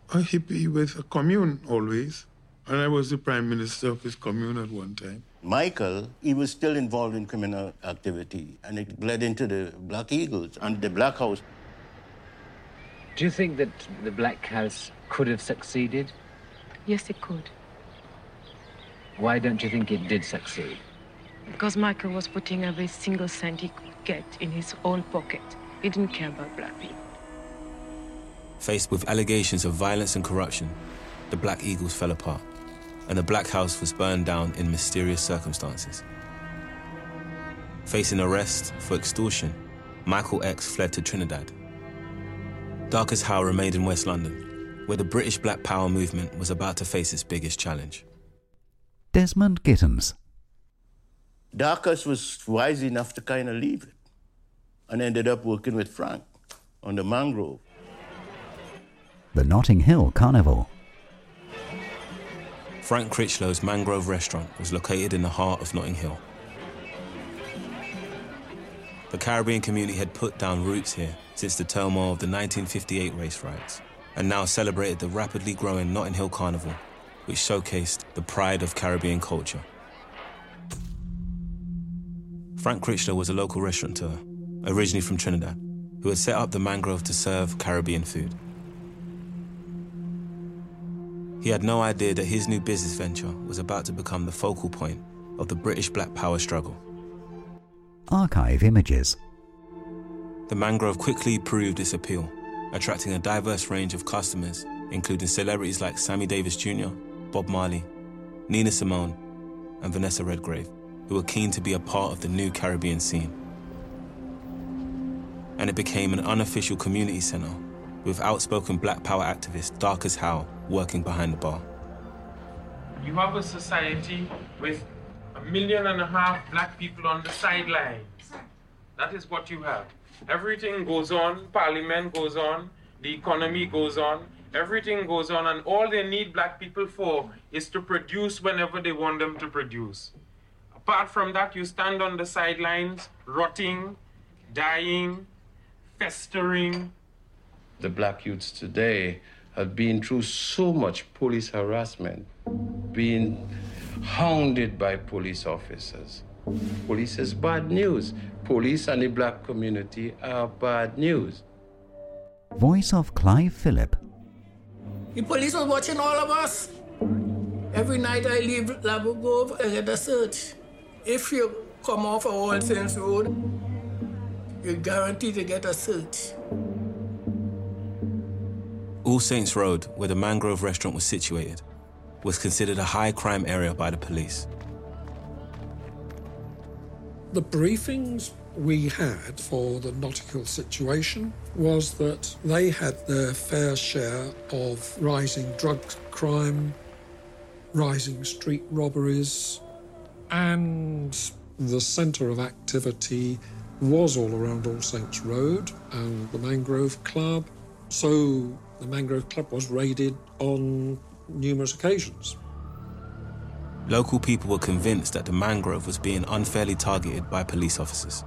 a hippie with a commune always, and I was the prime minister of his commune at one time. Michael, he was still involved in criminal activity, and it led into the Black Eagles and the Black House. Do you think that the Black House could have succeeded? Yes, it could. Why don't you think it did succeed? Because Michael was putting every single cent he could get in his own pocket. He didn't care about black people. Faced with allegations of violence and corruption, the Black Eagles fell apart, and the Black House was burned down in mysterious circumstances. Facing arrest for extortion, Michael X fled to Trinidad. Darcus Howe remained in West London, where the British Black Power movement was about to face its biggest challenge. Desmond Gittins. Darcus was wise enough to kind of leave it and ended up working with Frank on the Mangrove. The Notting Hill Carnival. Frank Critchlow's Mangrove restaurant was located in the heart of Notting Hill. The Caribbean community had put down roots here since the turmoil of the 1958 race riots, and now celebrated the rapidly growing Notting Hill Carnival, which showcased the pride of Caribbean culture. Frank Critchlow was a local restaurateur, originally from Trinidad, who had set up the Mangrove to serve Caribbean food. He had no idea that his new business venture was about to become the focal point of the British Black Power struggle. Archive images. The Mangrove quickly proved its appeal, attracting a diverse range of customers, including celebrities like Sammy Davis Jr., Bob Marley, Nina Simone, and Vanessa Redgrave, who were keen to be a part of the new Caribbean scene. And it became an unofficial community centre, with outspoken Black Power activist Darcus Howe working behind the bar. You have a society with 1.5 million black people on the sidelines. That is what you have. Everything goes on, parliament goes on, the economy goes on, everything goes on, and all they need black people for is to produce whenever they want them to produce. Apart from that, you stand on the sidelines, rotting, dying, festering. The black youths today have been through so much police harassment, being hounded by police officers. Police is bad news. Police and the black community are bad news. Voice of Clive Phillip. The police was watching all of us. Every night I leave Labogove, I get a search. If you come off of All Saints Road, you're guaranteed to get a search. All Saints Road, where the Mangrove restaurant was situated, was considered a high crime area by the police. The briefings we had for the Notting Hill situation was that they had their fair share of rising drug crime, rising street robberies, and the centre of activity was all around All Saints Road and the Mangrove Club. So the Mangrove Club was raided on numerous occasions. Local people were convinced that the Mangrove was being unfairly targeted by police officers.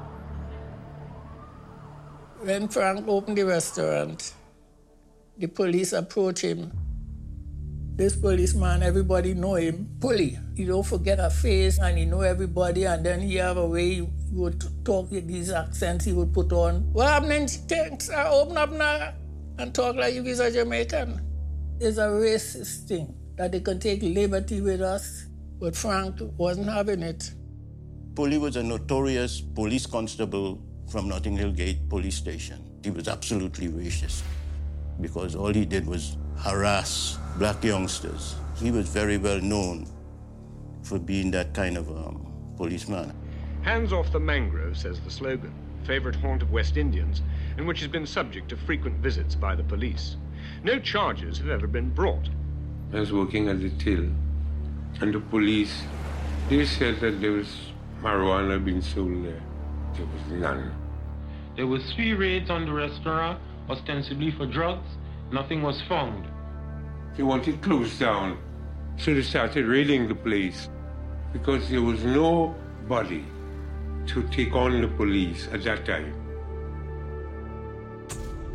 When Frank opened the restaurant, the police approached him. This policeman, everybody know him, Pulley. He don't forget a face and he know everybody, and then he have a way he would talk with these accents he would put on. What happening? Thanks, I open up now and talk like you guys are Jamaican. It's a racist thing that they can take liberty with us, but Frank wasn't having it. Pulley was a notorious police constable from Notting Hill Gate Police Station. He was absolutely racist because all he did was harass black youngsters. He was very well known for being that kind of policeman. Hands off the mangrove, says the slogan, favourite haunt of West Indians, and which has been subject to frequent visits by the police. No charges have ever been brought. I was working at the till, and the police, they said that there was marijuana being sold there. There was none. There were 3 raids on the restaurant, ostensibly for drugs. Nothing was found. They wanted it closed down, so they started raiding the place because there was nobody to take on the police at that time.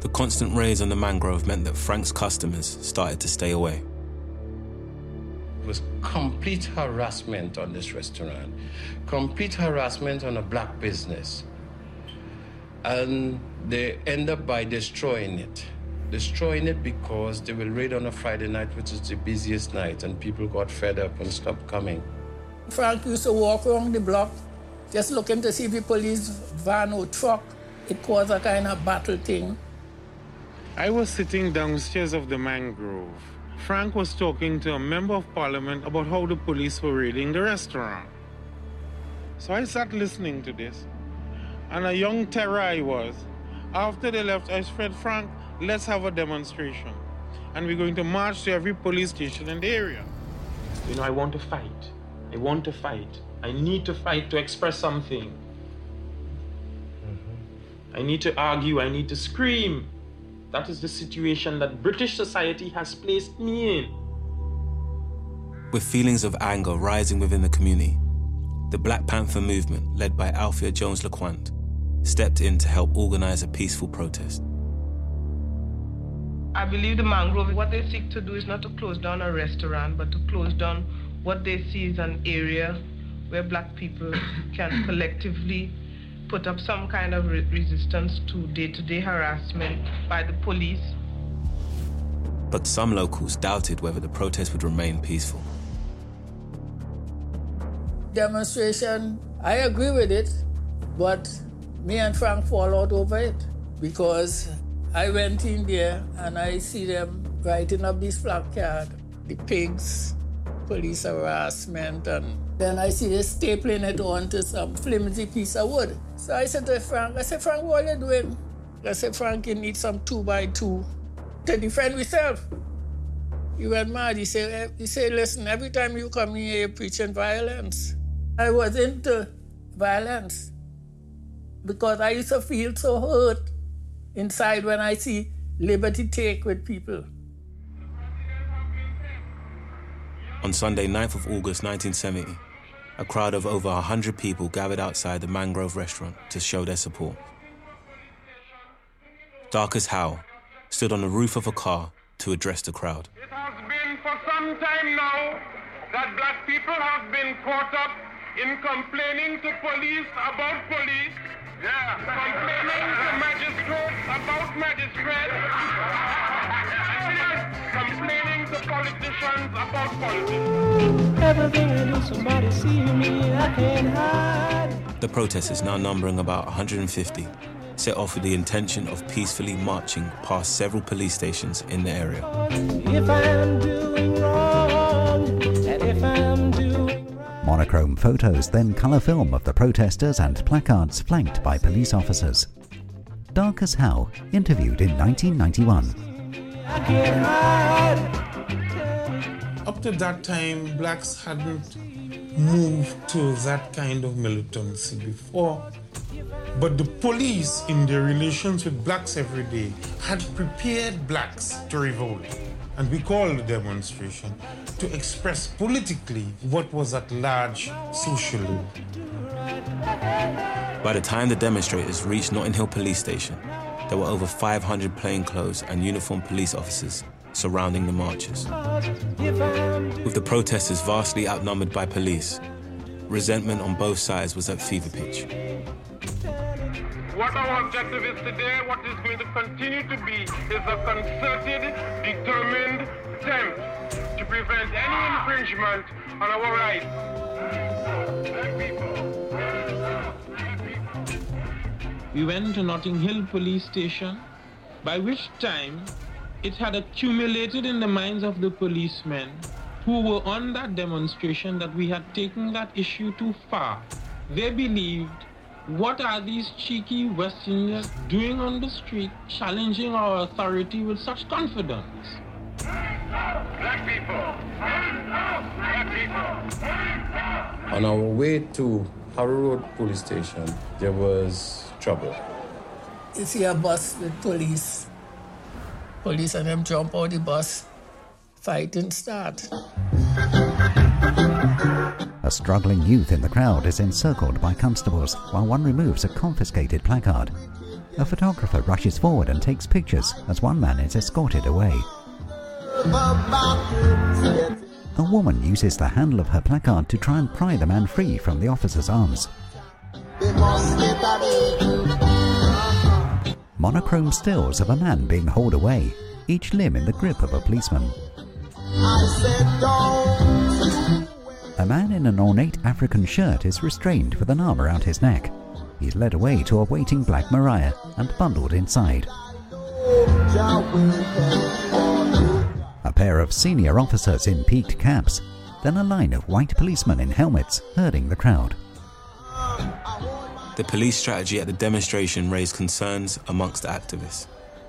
The constant raids on the mangrove meant that Frank's customers started to stay away. It was complete harassment on this restaurant, complete harassment on a black business. And they end up by destroying it. Destroying it because they will raid on a Friday night, which is the busiest night, and people got fed up and stopped coming. Frank used to walk around the block, just looking to see if the police van or truck. It caused a kind of battle thing. I was sitting downstairs of the mangrove. Frank was talking to a member of parliament about how the police were raiding the restaurant. So I sat listening to this, and a young terror I was. After they left, I said, Frank, let's have a demonstration. And we're going to march to every police station in the area. You know, I want to fight. I want to fight. I need to fight to express something. I need to argue. I need to scream. That is the situation that British society has placed me in. With feelings of anger rising within the community, the Black Panther movement, led by Althea Jones LeQuant, stepped in to help organize a peaceful protest. I believe the mangrove, what they seek to do is not to close down a restaurant, but to close down what they see is an area where black people can collectively put up some kind of resistance to day-to-day harassment by the police. But some locals doubted whether the protest would remain peaceful. Demonstration, I agree with it, but me and Frank fall out over it because I went in there and I see them writing up this placard, the pigs, police harassment, and then I see they stapling it onto some flimsy piece of wood. So I said to Frank, Frank, what are you doing? I said, Frank, you need some 2x2 to defend yourself. He went mad. He said, listen, every time you come in here, you're preaching violence. I was into violence because I used to feel so hurt inside when I see liberty take with people. On Sunday, 9th of August 1970, a crowd of over 100 people gathered outside the Mangrove restaurant to show their support. Darcus Howe stood on the roof of a car to address the crowd. It has been for some time now that black people have been caught up in complaining to police about police, complaining to magistrates about magistrates, complaining to politicians about politics. Everything I do, somebody see me, I can't hide. The protesters, now numbering about 150, set off with the intention of peacefully marching past several police stations in the area. If I'm doing wrong, and if I'm doing right. Monochrome photos, then colour film of the protesters and placards flanked by police officers. Darcus Howe, interviewed in 1991. I can't hide. Up to that time, blacks hadn't moved to that kind of militancy before. But the police, in their relations with blacks every day, had prepared blacks to revolt. And we called the demonstration to express politically what was at large socially. By the time the demonstrators reached Notting Hill Police Station, there were over 500 plainclothes and uniformed police officers surrounding the marchers. With the protesters vastly outnumbered by police, resentment on both sides was at fever pitch. What our objective is today, what is going to continue to be, is a concerted, determined attempt to prevent any infringement on our rights. We went to Notting Hill Police Station, by which time it had accumulated in the minds of the policemen who were on that demonstration that we had taken that issue too far. They believed, what are these cheeky West Indians doing on the street, challenging our authority with such confidence? Black people! Black people! On our way to Harrow Road Police Station, there was trouble. You see a bus with police. Police and them jump out the bus. Fighting start. A struggling youth in the crowd is encircled by constables while one removes a confiscated placard. A photographer rushes forward and takes pictures as one man is escorted away. A woman uses the handle of her placard to try and pry the man free from the officer's arms. Monochrome stills of a man being hauled away, each limb in the grip of a policeman. A man in an ornate African shirt is restrained with an arm around his neck. He's led away to a waiting Black Maria and bundled inside. A pair of senior officers in peaked caps, then a line of white policemen in helmets herding the crowd. The police strategy at the demonstration raised concerns amongst the activists.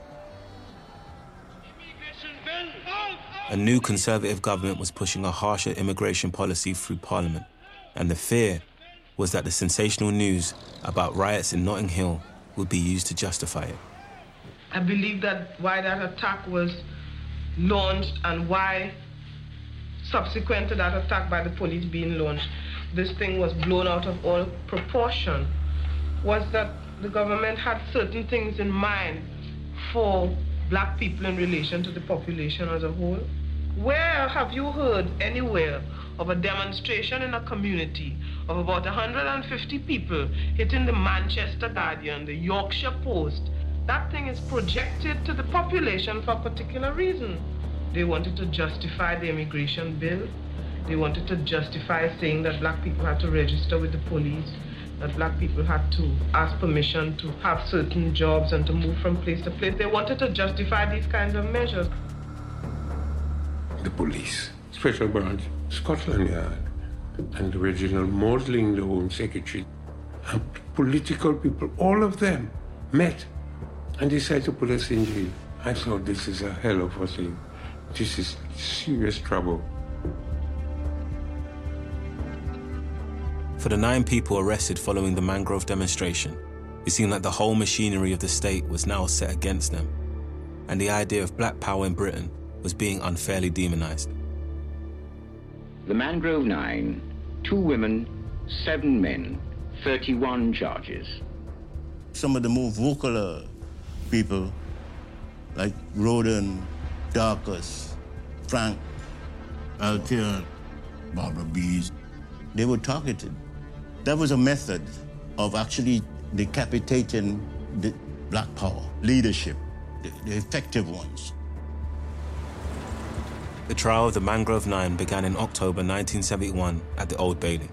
A new Conservative government was pushing a harsher immigration policy through Parliament, and the fear was that the sensational news about riots in Notting Hill would be used to justify it. I believe that why that attack was launched and why subsequent to that attack by the police being launched, this thing was blown out of all proportion, was that the government had certain things in mind for black people in relation to the population as a whole. Where have you heard anywhere of a demonstration in a community of about 150 people hitting the Manchester Guardian, the Yorkshire Post? That thing is projected to the population for a particular reason. They wanted to justify the immigration bill. They wanted to justify saying that black people had to register with the police, that black people had to ask permission to have certain jobs and to move from place to place. They wanted to justify these kinds of measures. The police, Special Branch, Scotland Yard, and the Reginald Maudling, the Home Secretary, and political people, all of them met and decided to put us in jail. I thought, this is a hell of a thing. This is serious trouble. For the 9 people arrested following the Mangrove demonstration, it seemed like the whole machinery of the state was now set against them, and the idea of black power in Britain was being unfairly demonized. The Mangrove 9, 2 women, 7 men, 31 charges. Some of the more vocal people, like Roden, Darkus, Frank, Altair, Barbara Bees, they were targeted. That was a method of actually decapitating the black power leadership, the effective ones. The trial of the Mangrove 9 began in October 1971 at the Old Bailey.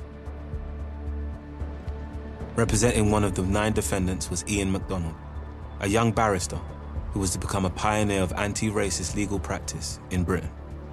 Representing one of the 9 defendants was Ian MacDonald, a young barrister who was to become a pioneer of anti-racist legal practice in Britain.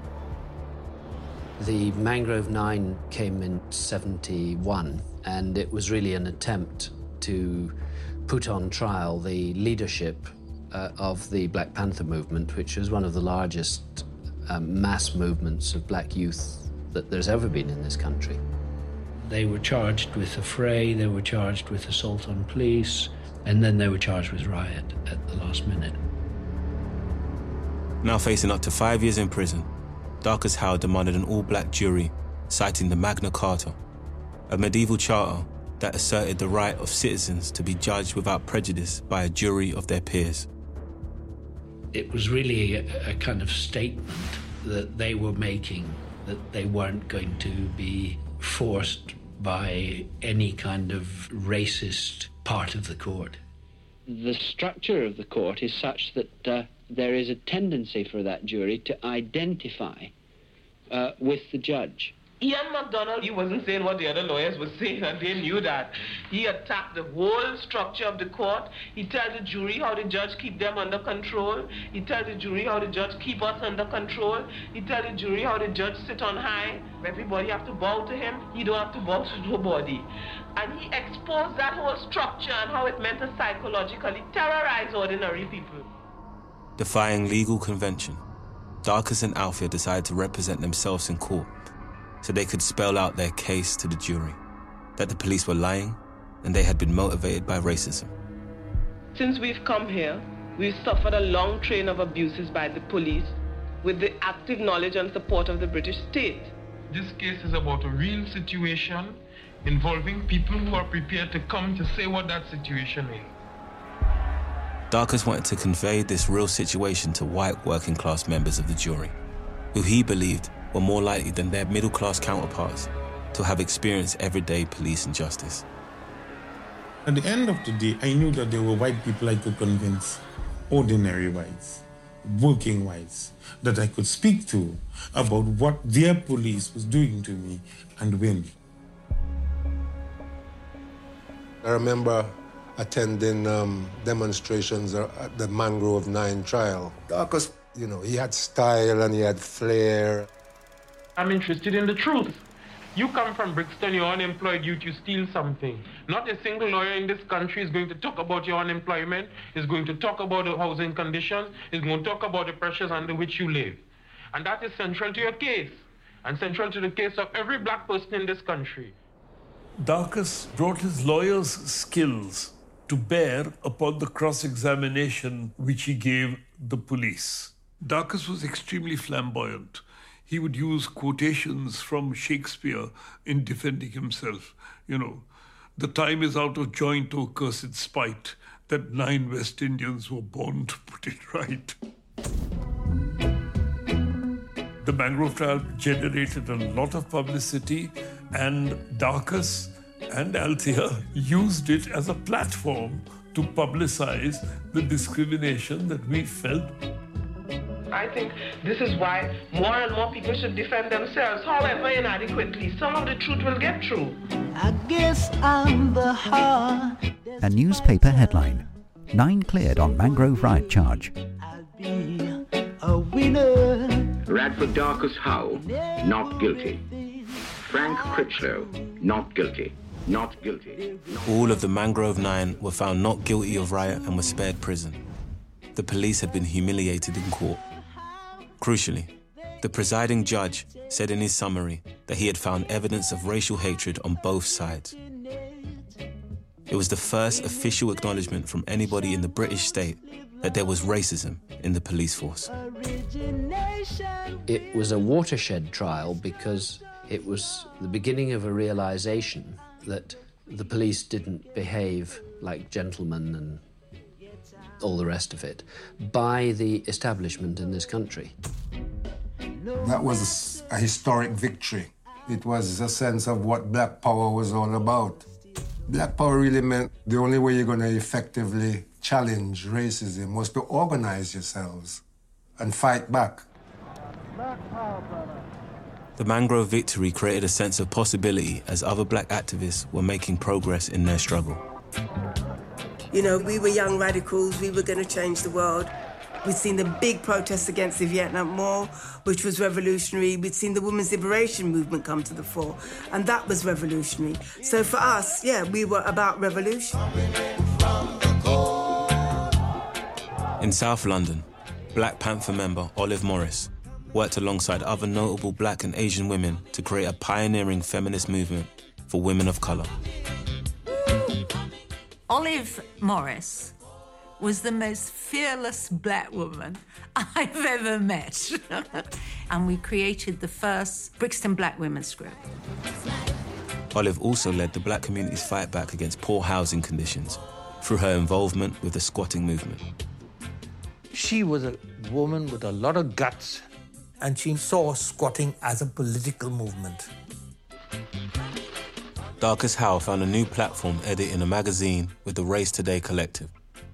The Mangrove 9 came in 71, and it was really an attempt to put on trial the leadership of the Black Panther movement, which was one of the largest mass movements of black youth that there's ever been in this country. They were charged with affray, they were charged with assault on police, and then they were charged with riot at the last minute. Now facing up to 5 years in prison, Darkus Howe demanded an all-black jury, citing the Magna Carta, a medieval charter that asserted the right of citizens to be judged without prejudice by a jury of their peers. It was really a kind of statement that they were making, that they weren't going to be forced by any kind of racist part of the court. The structure of the court is such that there is a tendency for that jury to identify with the judge. Ian MacDonald, he wasn't saying what the other lawyers were saying, and they knew that. He attacked the whole structure of the court. He tells the jury how the judge keep them under control. He tells the jury how the judge keep us under control. He tells the jury how the judge sit on high. Everybody have to bow to him. He don't have to bow to nobody. And he exposed that whole structure and how it meant to psychologically terrorize ordinary people. Defying legal convention, Darkus and Althea decided to represent themselves in court so they could spell out their case to the jury, that the police were lying and they had been motivated by racism. Since we've come here, we've suffered a long train of abuses by the police with the active knowledge and support of the British state. This case is about a real situation involving people who are prepared to come to say what that situation is. Darkus wanted to convey this real situation to white working-class members of the jury, who he believed were more likely than their middle-class counterparts to have experienced everyday police injustice. At the end of the day, I knew that there were white people I could convince, ordinary whites, working whites, that I could speak to about what their police was doing to me and when. I remember attending demonstrations at the Mangrove 9 trial. Darkus, he had style and he had flair. I'm interested in the truth. You come from Brixton, you're unemployed youth, you steal something. Not a single lawyer in this country is going to talk about your unemployment, is going to talk about the housing conditions, is going to talk about the pressures under which you live. And that is central to your case, and central to the case of every black person in this country. Darkus brought his lawyer's skills to bear upon the cross-examination which he gave the police. Darkus was extremely flamboyant. He would use quotations from Shakespeare in defending himself. The time is out of joint, O cursed spite, that 9 West Indians were born to put it right. The Mangrove trial generated a lot of publicity, and Darkus and Althea used it as a platform to publicize the discrimination that we felt. I think this is why more and more people should defend themselves, however inadequately. Some of the truth will get through. I guess I'm the heart. A newspaper headline: 9 cleared on Mangrove riot charge. A winner. Radford Darkus Howe, not guilty. Frank Critchlow, not guilty. Not guilty. All of the Mangrove 9 were found not guilty of riot and were spared prison. The police had been humiliated in court. Crucially, the presiding judge said in his summary that he had found evidence of racial hatred on both sides. It was the first official acknowledgement from anybody in the British state that there was racism in the police force. It was a watershed trial because it was the beginning of a realization that the police didn't behave like gentlemen and all the rest of it by the establishment in this country. That was a historic victory. It was a sense of what Black Power was all about. Black Power really meant the only way you're going to effectively challenge racism was to organize yourselves and fight back. The Mangrove victory created a sense of possibility as other black activists were making progress in their struggle. We were young radicals, we were going to change the world. We'd seen the big protests against the Vietnam War, which was revolutionary. We'd seen the women's liberation movement come to the fore, and that was revolutionary. So for us, we were about revolution. In South London, Black Panther member Olive Morris worked alongside other notable black and Asian women to create a pioneering feminist movement for women of colour. Olive Morris was the most fearless black woman I've ever met. And we created the first Brixton Black Women's Group. Olive also led the black community's fight back against poor housing conditions through her involvement with the squatting movement. She was a woman with a lot of guts, and she saw squatting as a political movement. Darkus Howe found a new platform editing a magazine with the Race Today collective.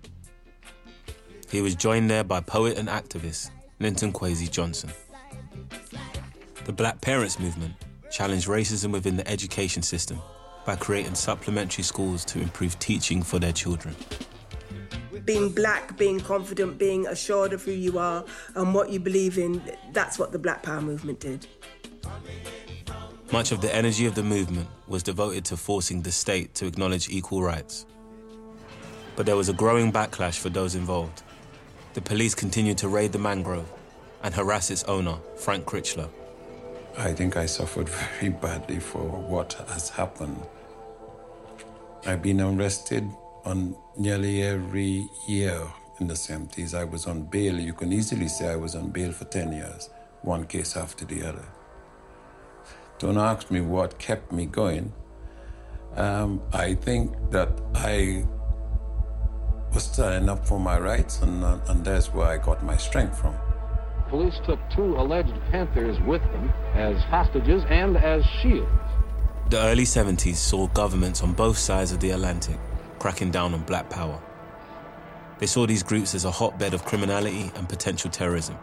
He was joined there by poet and activist Linton Kwesi Johnson. The Black Parents Movement challenged racism within the education system by creating supplementary schools to improve teaching for their children. Being black, being confident, being assured of who you are and what you believe in, that's what the Black Power movement did. Much of the energy of the movement was devoted to forcing the state to acknowledge equal rights. But there was a growing backlash for those involved. The police continued to raid the Mangrove and harass its owner, Frank Critchlow. I think I suffered very badly for what has happened. I've been arrested on nearly every year in the 70s. I was on bail. You can easily say I was on bail for 10 years, one case after the other. Don't ask me what kept me going. I think that I was standing up for my rights, and that's where I got my strength from. Police took 2 alleged Panthers with them as hostages and as shields. The early 70s saw governments on both sides of the Atlantic cracking down on Black Power. They saw these groups as a hotbed of criminality and potential terrorism.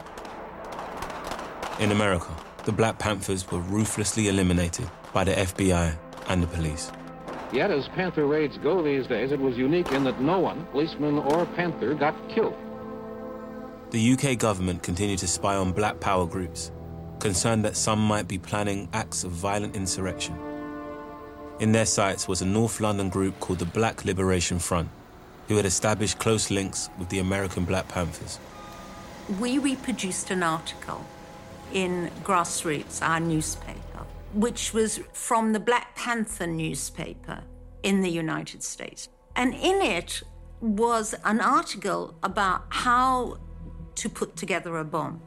In America, the Black Panthers were ruthlessly eliminated by the FBI and the police. Yet as Panther raids go these days, it was unique in that no one, policeman or Panther, got killed. The UK government continued to spy on Black Power groups, concerned that some might be planning acts of violent insurrection. In their sights was a North London group called the Black Liberation Front, who had established close links with the American Black Panthers. We reproduced an article in Grassroots, our newspaper, which was from the Black Panther newspaper in the United States. And in it was an article about how to put together a bomb.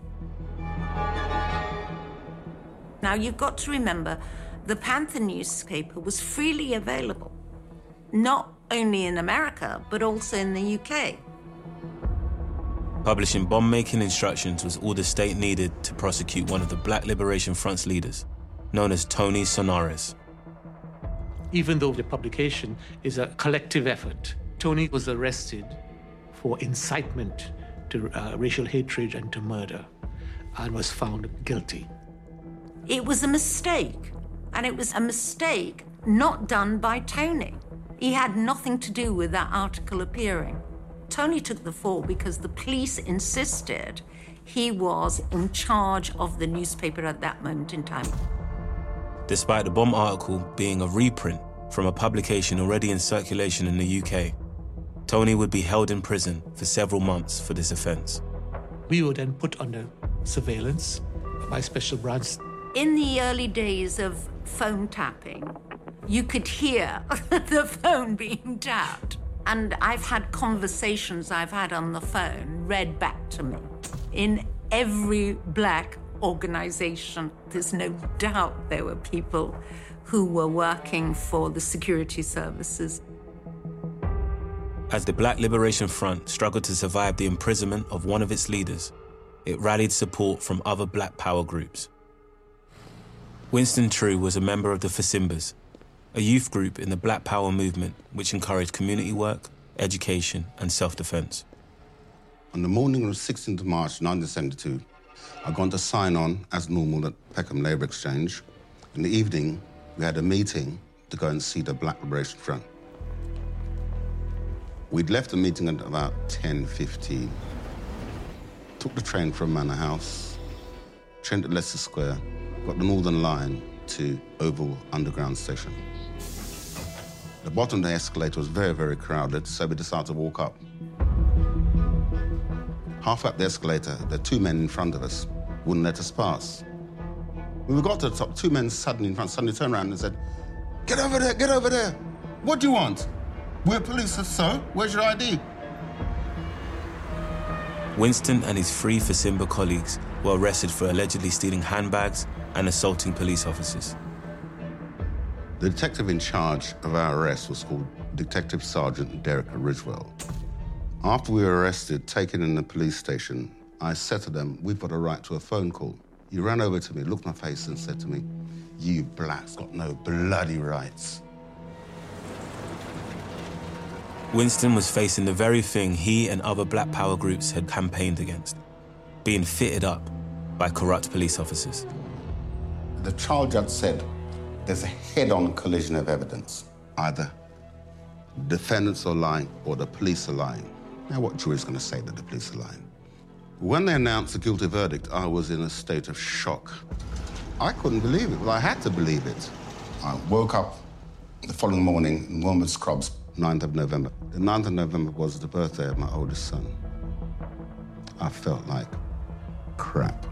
Now, you've got to remember, the Panther newspaper was freely available, not only in America, but also in the UK. Publishing bomb-making instructions was all the state needed to prosecute one of the Black Liberation Front's leaders, known as Tony Sonares. Even though the publication is a collective effort, Tony was arrested for incitement to racial hatred and to murder, and was found guilty. It was a mistake, and it was a mistake not done by Tony. He had nothing to do with that article appearing. Tony took the fall because the police insisted he was in charge of the newspaper at that moment in time. Despite the bomb article being a reprint from a publication already in circulation in the UK, Tony would be held in prison for several months for this offence. We were then put under surveillance by special branch. In the early days of phone tapping, you could hear the phone being tapped. And I've had conversations I've had on the phone read back to me. In every Black organization, there's no doubt there were people who were working for the security services. As the Black Liberation Front struggled to survive the imprisonment of one of its leaders, it rallied support from other Black Power groups. Winston True was a member of the Fasimbas, a youth group in the Black Power movement which encouraged community work, education, and self-defense. On the morning of 16th of March 1972, I'd gone to sign on as normal at Peckham Labour Exchange. In the evening, we had a meeting to go and see the Black Liberation Front. We'd left the meeting at about 10:15. Took the train from Manor House, trained at Leicester Square, got the Northern Line to Oval Underground Station. The bottom of the escalator was very, very crowded, so we decided to walk up. Half up the escalator, there were 2 men in front of us, wouldn't let us pass. When we got to the top, 2 men suddenly turned around and said, "Get over there, get over there. What do you want?" "We're police." "So, where's your ID?" Winston and his 3 Fasimba colleagues were arrested for allegedly stealing handbags and assaulting police officers. The detective in charge of our arrest was called Detective Sergeant Derek Ridgewell. After we were arrested, taken in the police station, I said to them, "We've got a right to a phone call." He ran over to me, looked in my face and said to me, "You blacks got no bloody rights." Winston was facing the very thing he and other Black Power groups had campaigned against, being fitted up by corrupt police officers. The trial judge said there's a head-on collision of evidence. Either the defendants are lying or the police are lying. Now, what jury's going to say that the police are lying? When they announced the guilty verdict, I was in a state of shock. I couldn't believe it. Well, I had to believe it. I woke up the following morning in Wilmot Scrubs, 9th of November. The 9th of November was the birthday of my oldest son. I felt like crap.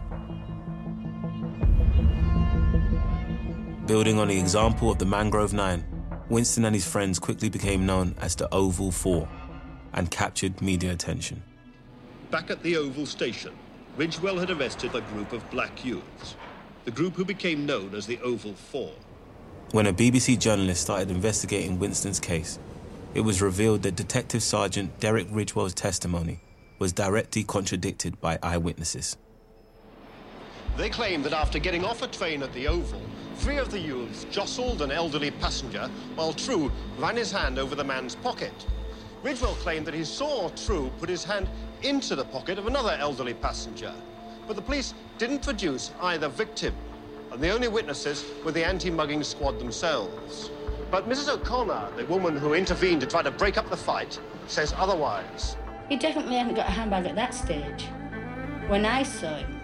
Building on the example of the Mangrove 9, Winston and his friends quickly became known as the Oval 4 and captured media attention. Back at the Oval Station, Ridgewell had arrested a group of black youths, the group who became known as the Oval 4. When a BBC journalist started investigating Winston's case, it was revealed that Detective Sergeant Derek Ridgewell's testimony was directly contradicted by eyewitnesses. They claim that after getting off a train at the Oval, 3 of the youths jostled an elderly passenger while True ran his hand over the man's pocket. Ridgewell claimed that he saw True put his hand into the pocket of another elderly passenger, but the police didn't produce either victim, and the only witnesses were the anti-mugging squad themselves. But Mrs. O'Connor, the woman who intervened to try to break up the fight, says otherwise. He definitely hadn't got a handbag at that stage, when I saw him.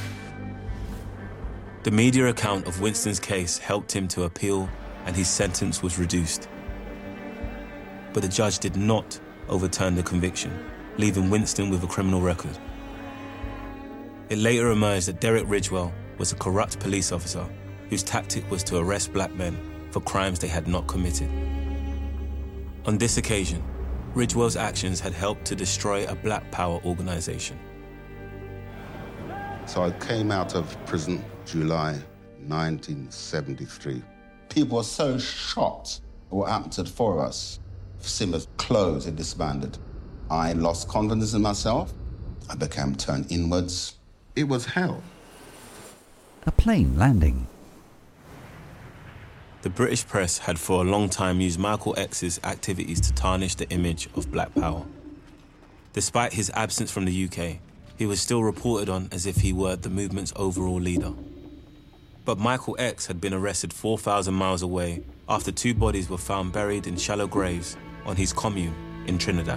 The media account of Winston's case helped him to appeal, and his sentence was reduced. But the judge did not overturn the conviction, leaving Winston with a criminal record. It later emerged that Derek Ridgewell was a corrupt police officer whose tactic was to arrest black men for crimes they had not committed. On this occasion, Ridgewell's actions had helped to destroy a Black Power organization. So I came out of prison July 1973. People were so shocked at what happened to the 4 of us. Simba's closed and disbanded. I lost confidence in myself. I became turned inwards. It was hell. A plane landing. The British press had for a long time used Michael X's activities to tarnish the image of Black Power. Despite his absence from the UK, he was still reported on as if he were the movement's overall leader. But Michael X had been arrested 4,000 miles away after 2 bodies were found buried in shallow graves on his commune in Trinidad.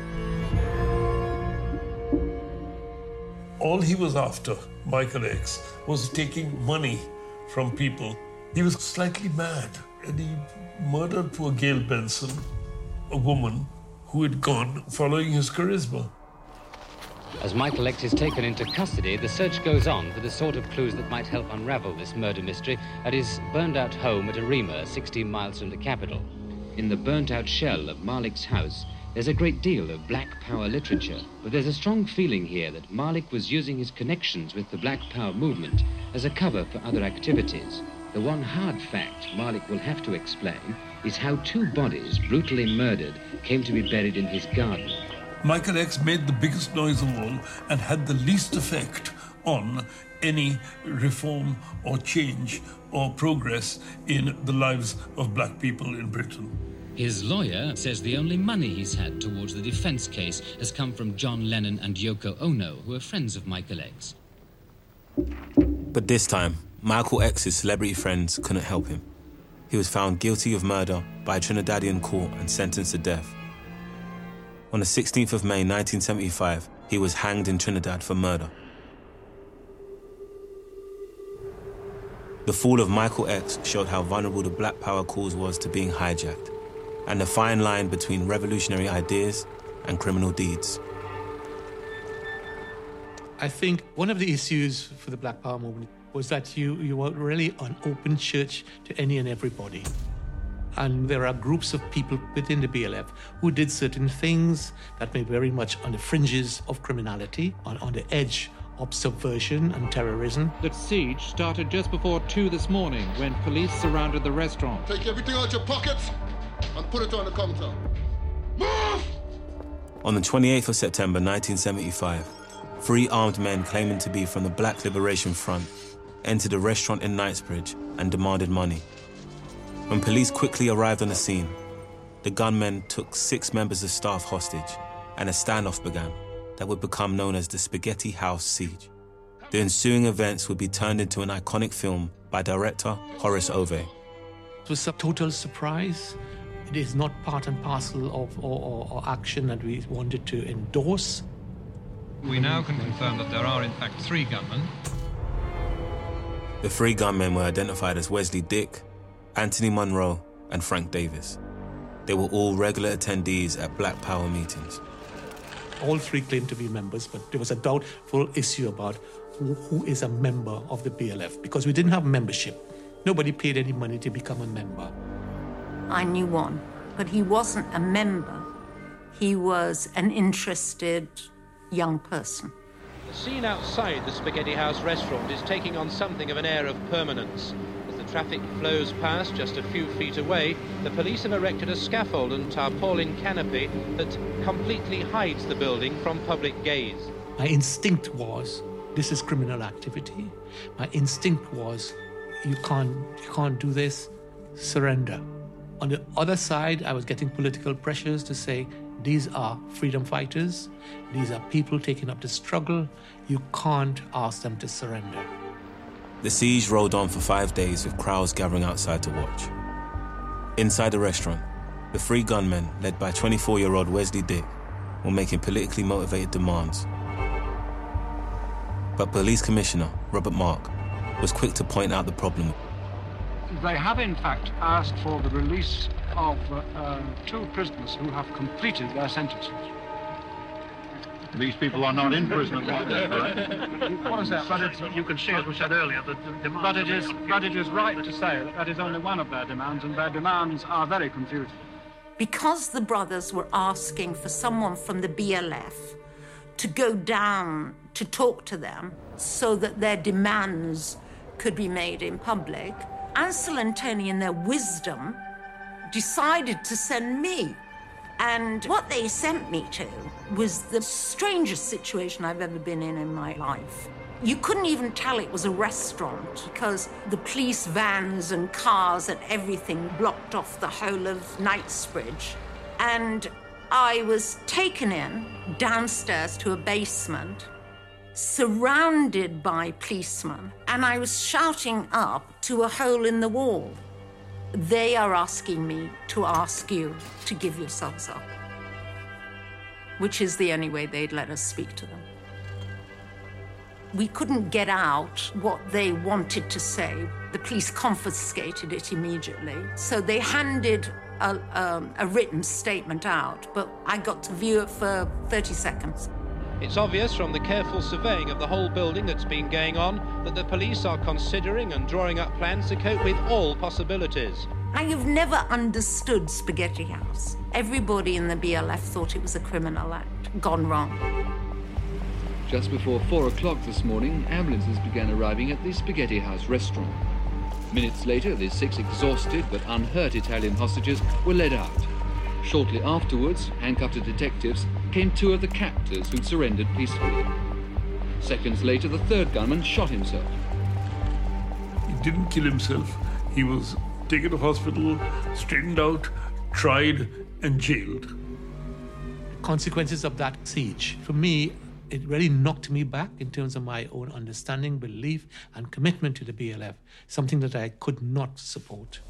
All he was after, Michael X, was taking money from people. He was slightly mad, and he murdered poor Gail Benson, a woman who had gone following his charisma. As Michael X is taken into custody, the search goes on for the sort of clues that might help unravel this murder mystery at his burned-out home at Arima, 16 miles from the capital. In the burnt-out shell of Malik's house, there's a great deal of Black Power literature, but there's a strong feeling here that Malik was using his connections with the Black Power movement as a cover for other activities. The one hard fact Malik will have to explain is how 2 bodies, brutally murdered, came to be buried in his garden. Michael X made the biggest noise of all and had the least effect on any reform or change or progress in the lives of black people in Britain. His lawyer says the only money he's had towards the defense case has come from John Lennon and Yoko Ono, who are friends of Michael X. But this time, Michael X's celebrity friends couldn't help him. He was found guilty of murder by a Trinidadian court and sentenced to death. On the 16th of May 1975, he was hanged in Trinidad for murder. The fall of Michael X showed how vulnerable the Black Power cause was to being hijacked, and the fine line between revolutionary ideas and criminal deeds. I think one of the issues for the Black Power movement was that you were really an open church to any and everybody. And there are groups of people within the BLF who did certain things that may be very much on the fringes of criminality, on the edge of subversion and terrorism. The siege started just before 2 this morning when police surrounded the restaurant. Take everything out your pockets and put it on the counter. Move! On the 28th of September 1975, 3 armed men claiming to be from the Black Liberation Front entered a restaurant in Knightsbridge and demanded money. When police quickly arrived on the scene, the gunmen took 6 members of staff hostage, and a standoff began that would become known as the Spaghetti House Siege. The ensuing events would be turned into an iconic film by director Horace Ove. It was a total surprise. It is not part and parcel of or action that we wanted to endorse. We now can confirm that there are in fact 3 gunmen. The 3 gunmen were identified as Wesley Dick, Anthony Monroe, and Frank Davis. They were all regular attendees at Black Power meetings. All 3 claimed to be members, but there was a doubtful issue about who is a member of the BLF, because we didn't have membership. Nobody paid any money to become a member. I knew one, but he wasn't a member. He was an interested young person. The scene outside the Spaghetti House restaurant is taking on something of an air of permanence, as the traffic flows past just a few feet away, the police have erected a scaffold and tarpaulin canopy that completely hides the building from public gaze. My instinct was, this is criminal activity. My instinct was, you can't do this, surrender. On the other side, I was getting political pressures to say, these are freedom fighters, these are people taking up the struggle, you can't ask them to surrender. The siege rolled on for 5 days with crowds gathering outside to watch. Inside the restaurant, the three gunmen, led by 24-year-old Wesley Dick, were making politically motivated demands. But Police Commissioner Robert Mark was quick to point out the problem. They have in fact asked for the release of 2 prisoners who have completed their sentences. These people are not in prison right now, right? What is that? But you can see, as we said earlier, but it is right to say that is only one of their demands, and their demands are very confusing. Because the brothers were asking for someone from the BLF to go down to talk to them so that their demands could be made in public, Ansel and Tony, in their wisdom, decided to send me. And what they sent me to was the strangest situation I've ever been in my life. You couldn't even tell it was a restaurant because the police vans and cars and everything blocked off the whole of Knightsbridge. And I was taken in downstairs to a basement, surrounded by policemen, and I was shouting up to a hole in the wall. They are asking me to ask you to give yourselves up, which is the only way they'd let us speak to them. We couldn't get out what they wanted to say. The police confiscated it immediately. So they handed a written statement out, but I got to view it for 30 seconds. It's obvious from the careful surveying of the whole building that's been going on that the police are considering and drawing up plans to cope with all possibilities. I have never understood Spaghetti House. Everybody in the BLF thought it was a criminal act gone wrong. Just before 4 o'clock this morning, ambulances began arriving at the Spaghetti House restaurant. Minutes later, the 6 exhausted but unhurt Italian hostages were led out. Shortly afterwards, handcuffed to detectives, came 2 of the captors who'd surrendered peacefully. Seconds later, the 3rd gunman shot himself. He didn't kill himself. He was taken to hospital, straightened out, tried, and jailed. Consequences of that siege, for me, it really knocked me back in terms of my own understanding, belief, and commitment to the BLF, something that I could not support.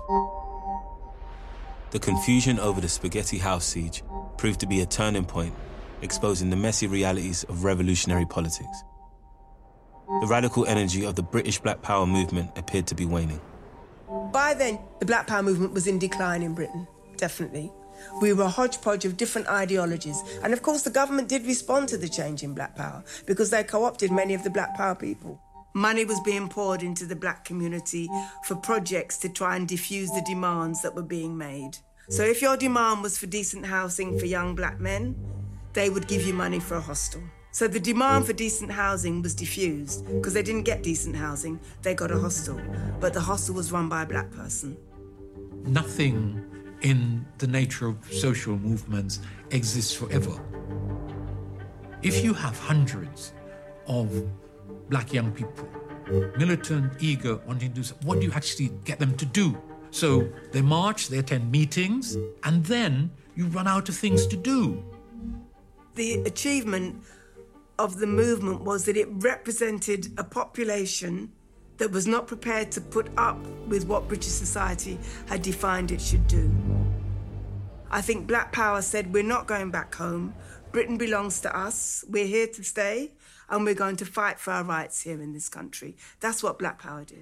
The confusion over the Spaghetti House siege proved to be a turning point, exposing the messy realities of revolutionary politics. The radical energy of the British Black Power movement appeared to be waning. By then, the Black Power movement was in decline in Britain, definitely. We were a hodgepodge of different ideologies. And of course, the government did respond to the change in Black Power because they co-opted many of the Black Power people. Money was being poured into the black community for projects to try and diffuse the demands that were being made. So if your demand was for decent housing for young black men, they would give you money for a hostel. So the demand for decent housing was diffused because they didn't get decent housing, they got a hostel. But the hostel was run by a black person. Nothing in the nature of social movements exists forever. If you have hundreds of black young people, militant, eager, wanting to do something, what do you actually get them to do? So they march, they attend meetings, and then you run out of things to do. The achievement of the movement was that it represented a population that was not prepared to put up with what British society had defined it should do. I think Black Power said, we're not going back home. Britain belongs to us. We're here to stay, and we're going to fight for our rights here in this country. That's what Black Power did.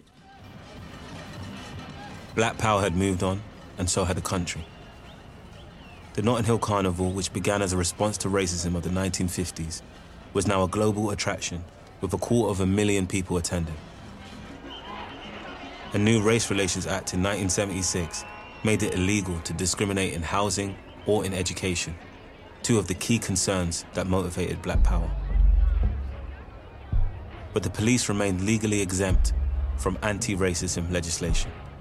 Black Power had moved on, and so had the country. The Notting Hill Carnival, which began as a response to racism of the 1950s, was now a global attraction, with 250,000 people attending. A new Race Relations Act in 1976 made it illegal to discriminate in housing or in education, 2 of the key concerns that motivated Black Power. But the police remained legally exempt from anti-racism legislation.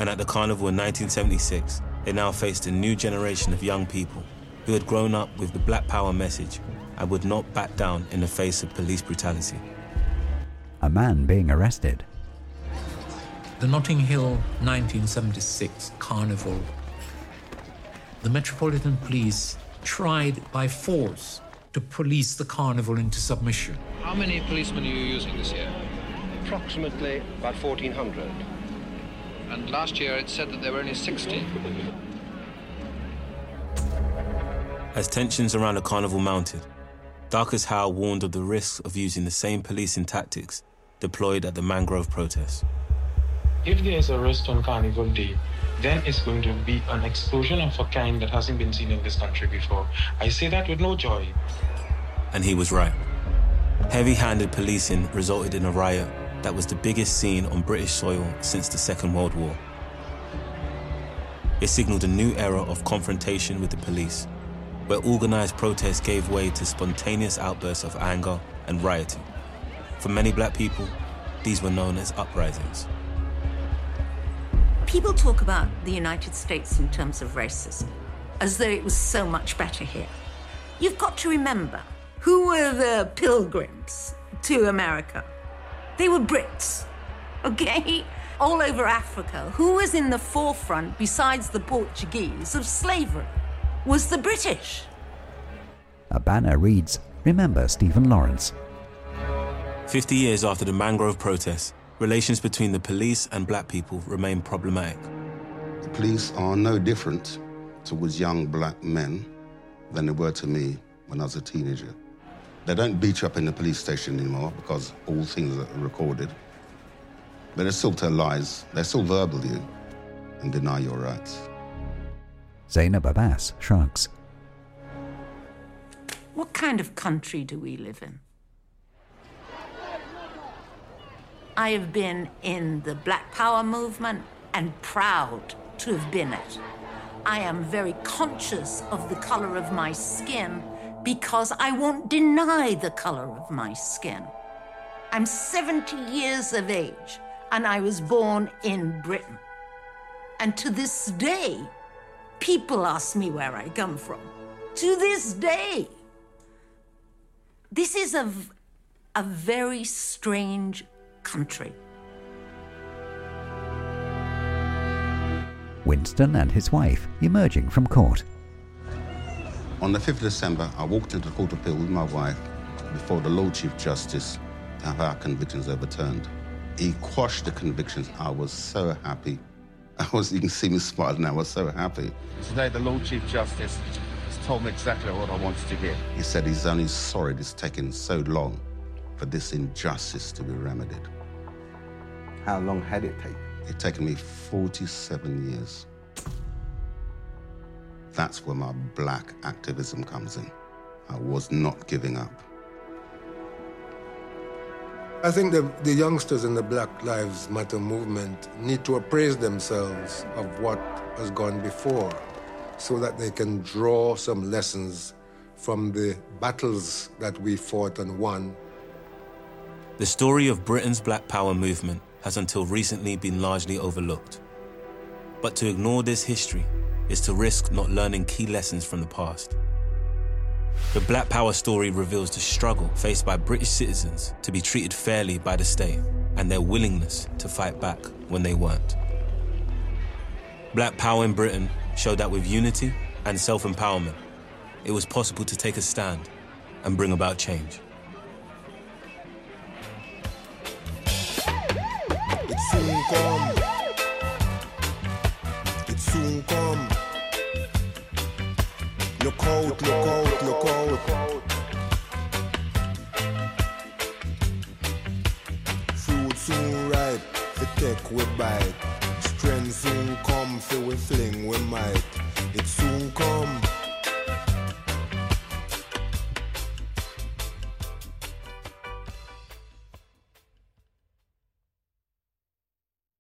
And at the carnival in 1976, they now faced a new generation of young people who had grown up with the Black Power message and would not back down in the face of police brutality. A man being arrested. The Notting Hill 1976 carnival. The Metropolitan Police tried by force to police the carnival into submission. How many policemen are you using this year? Approximately about 1,400. And last year it said that there were only 60. As tensions around the carnival mounted, Darcus Howe warned of the risks of using the same policing tactics deployed at the Mangrove protests. If there is a arrest on Carnival Day, then it's going to be an explosion of a kind that hasn't been seen in this country before. I say that with no joy. And he was right. Heavy-handed policing resulted in a riot that was the biggest seen on British soil since the Second World War. It signaled a new era of confrontation with the police, where organised protests gave way to spontaneous outbursts of anger and rioting. For many black people, these were known as uprisings. People talk about the United States in terms of racism, as though it was so much better here. You've got to remember, who were the pilgrims to America? They were Brits, okay? All over Africa, who was in the forefront, besides the Portuguese, of slavery? Was the British. A banner reads, "Remember Stephen Lawrence." 50 years after the Mangrove protests, relations between the police and black people remain problematic. The police are no different towards young black men than they were to me when I was a teenager. They don't beat you up in the police station anymore because all things are recorded. But they still tell lies, they still verbal you and deny your rights. Zainab Abbas shrugs. What kind of country do we live in? I have been in the Black Power movement and proud to have been it. I am very conscious of the color of my skin because I won't deny the color of my skin. I'm 70 years of age and I was born in Britain. And to this day, people ask me where I come from. To this day. This is a very strange country. Winston and his wife emerging from court. On the 5th of December, I walked into the Court of Appeal with my wife before the Lord Chief Justice to have our convictions overturned. He quashed the convictions. I was so happy. You can see me smiling now. I was so happy. Today, the Lord Chief Justice has told me exactly what I wanted to hear. He said he's only sorry it's taken so long for this injustice to be remedied. How long had it taken? It's taken me 47 years. That's where my black activism comes in. I was not giving up. I think the youngsters in the Black Lives Matter movement need to appraise themselves of what has gone before so that they can draw some lessons from the battles that we fought and won. The story of Britain's Black Power movement has until recently been largely overlooked. But to ignore this history is to risk not learning key lessons from the past. The Black Power story reveals the struggle faced by British citizens to be treated fairly by the state and their willingness to fight back when they weren't. Black Power in Britain showed that with unity and self-empowerment, it was possible to take a stand and bring about change. It soon come. It soon come. Look out, look out, look out. Fruit soon ripe, the tech we bite. Strength soon come, so we fling we might.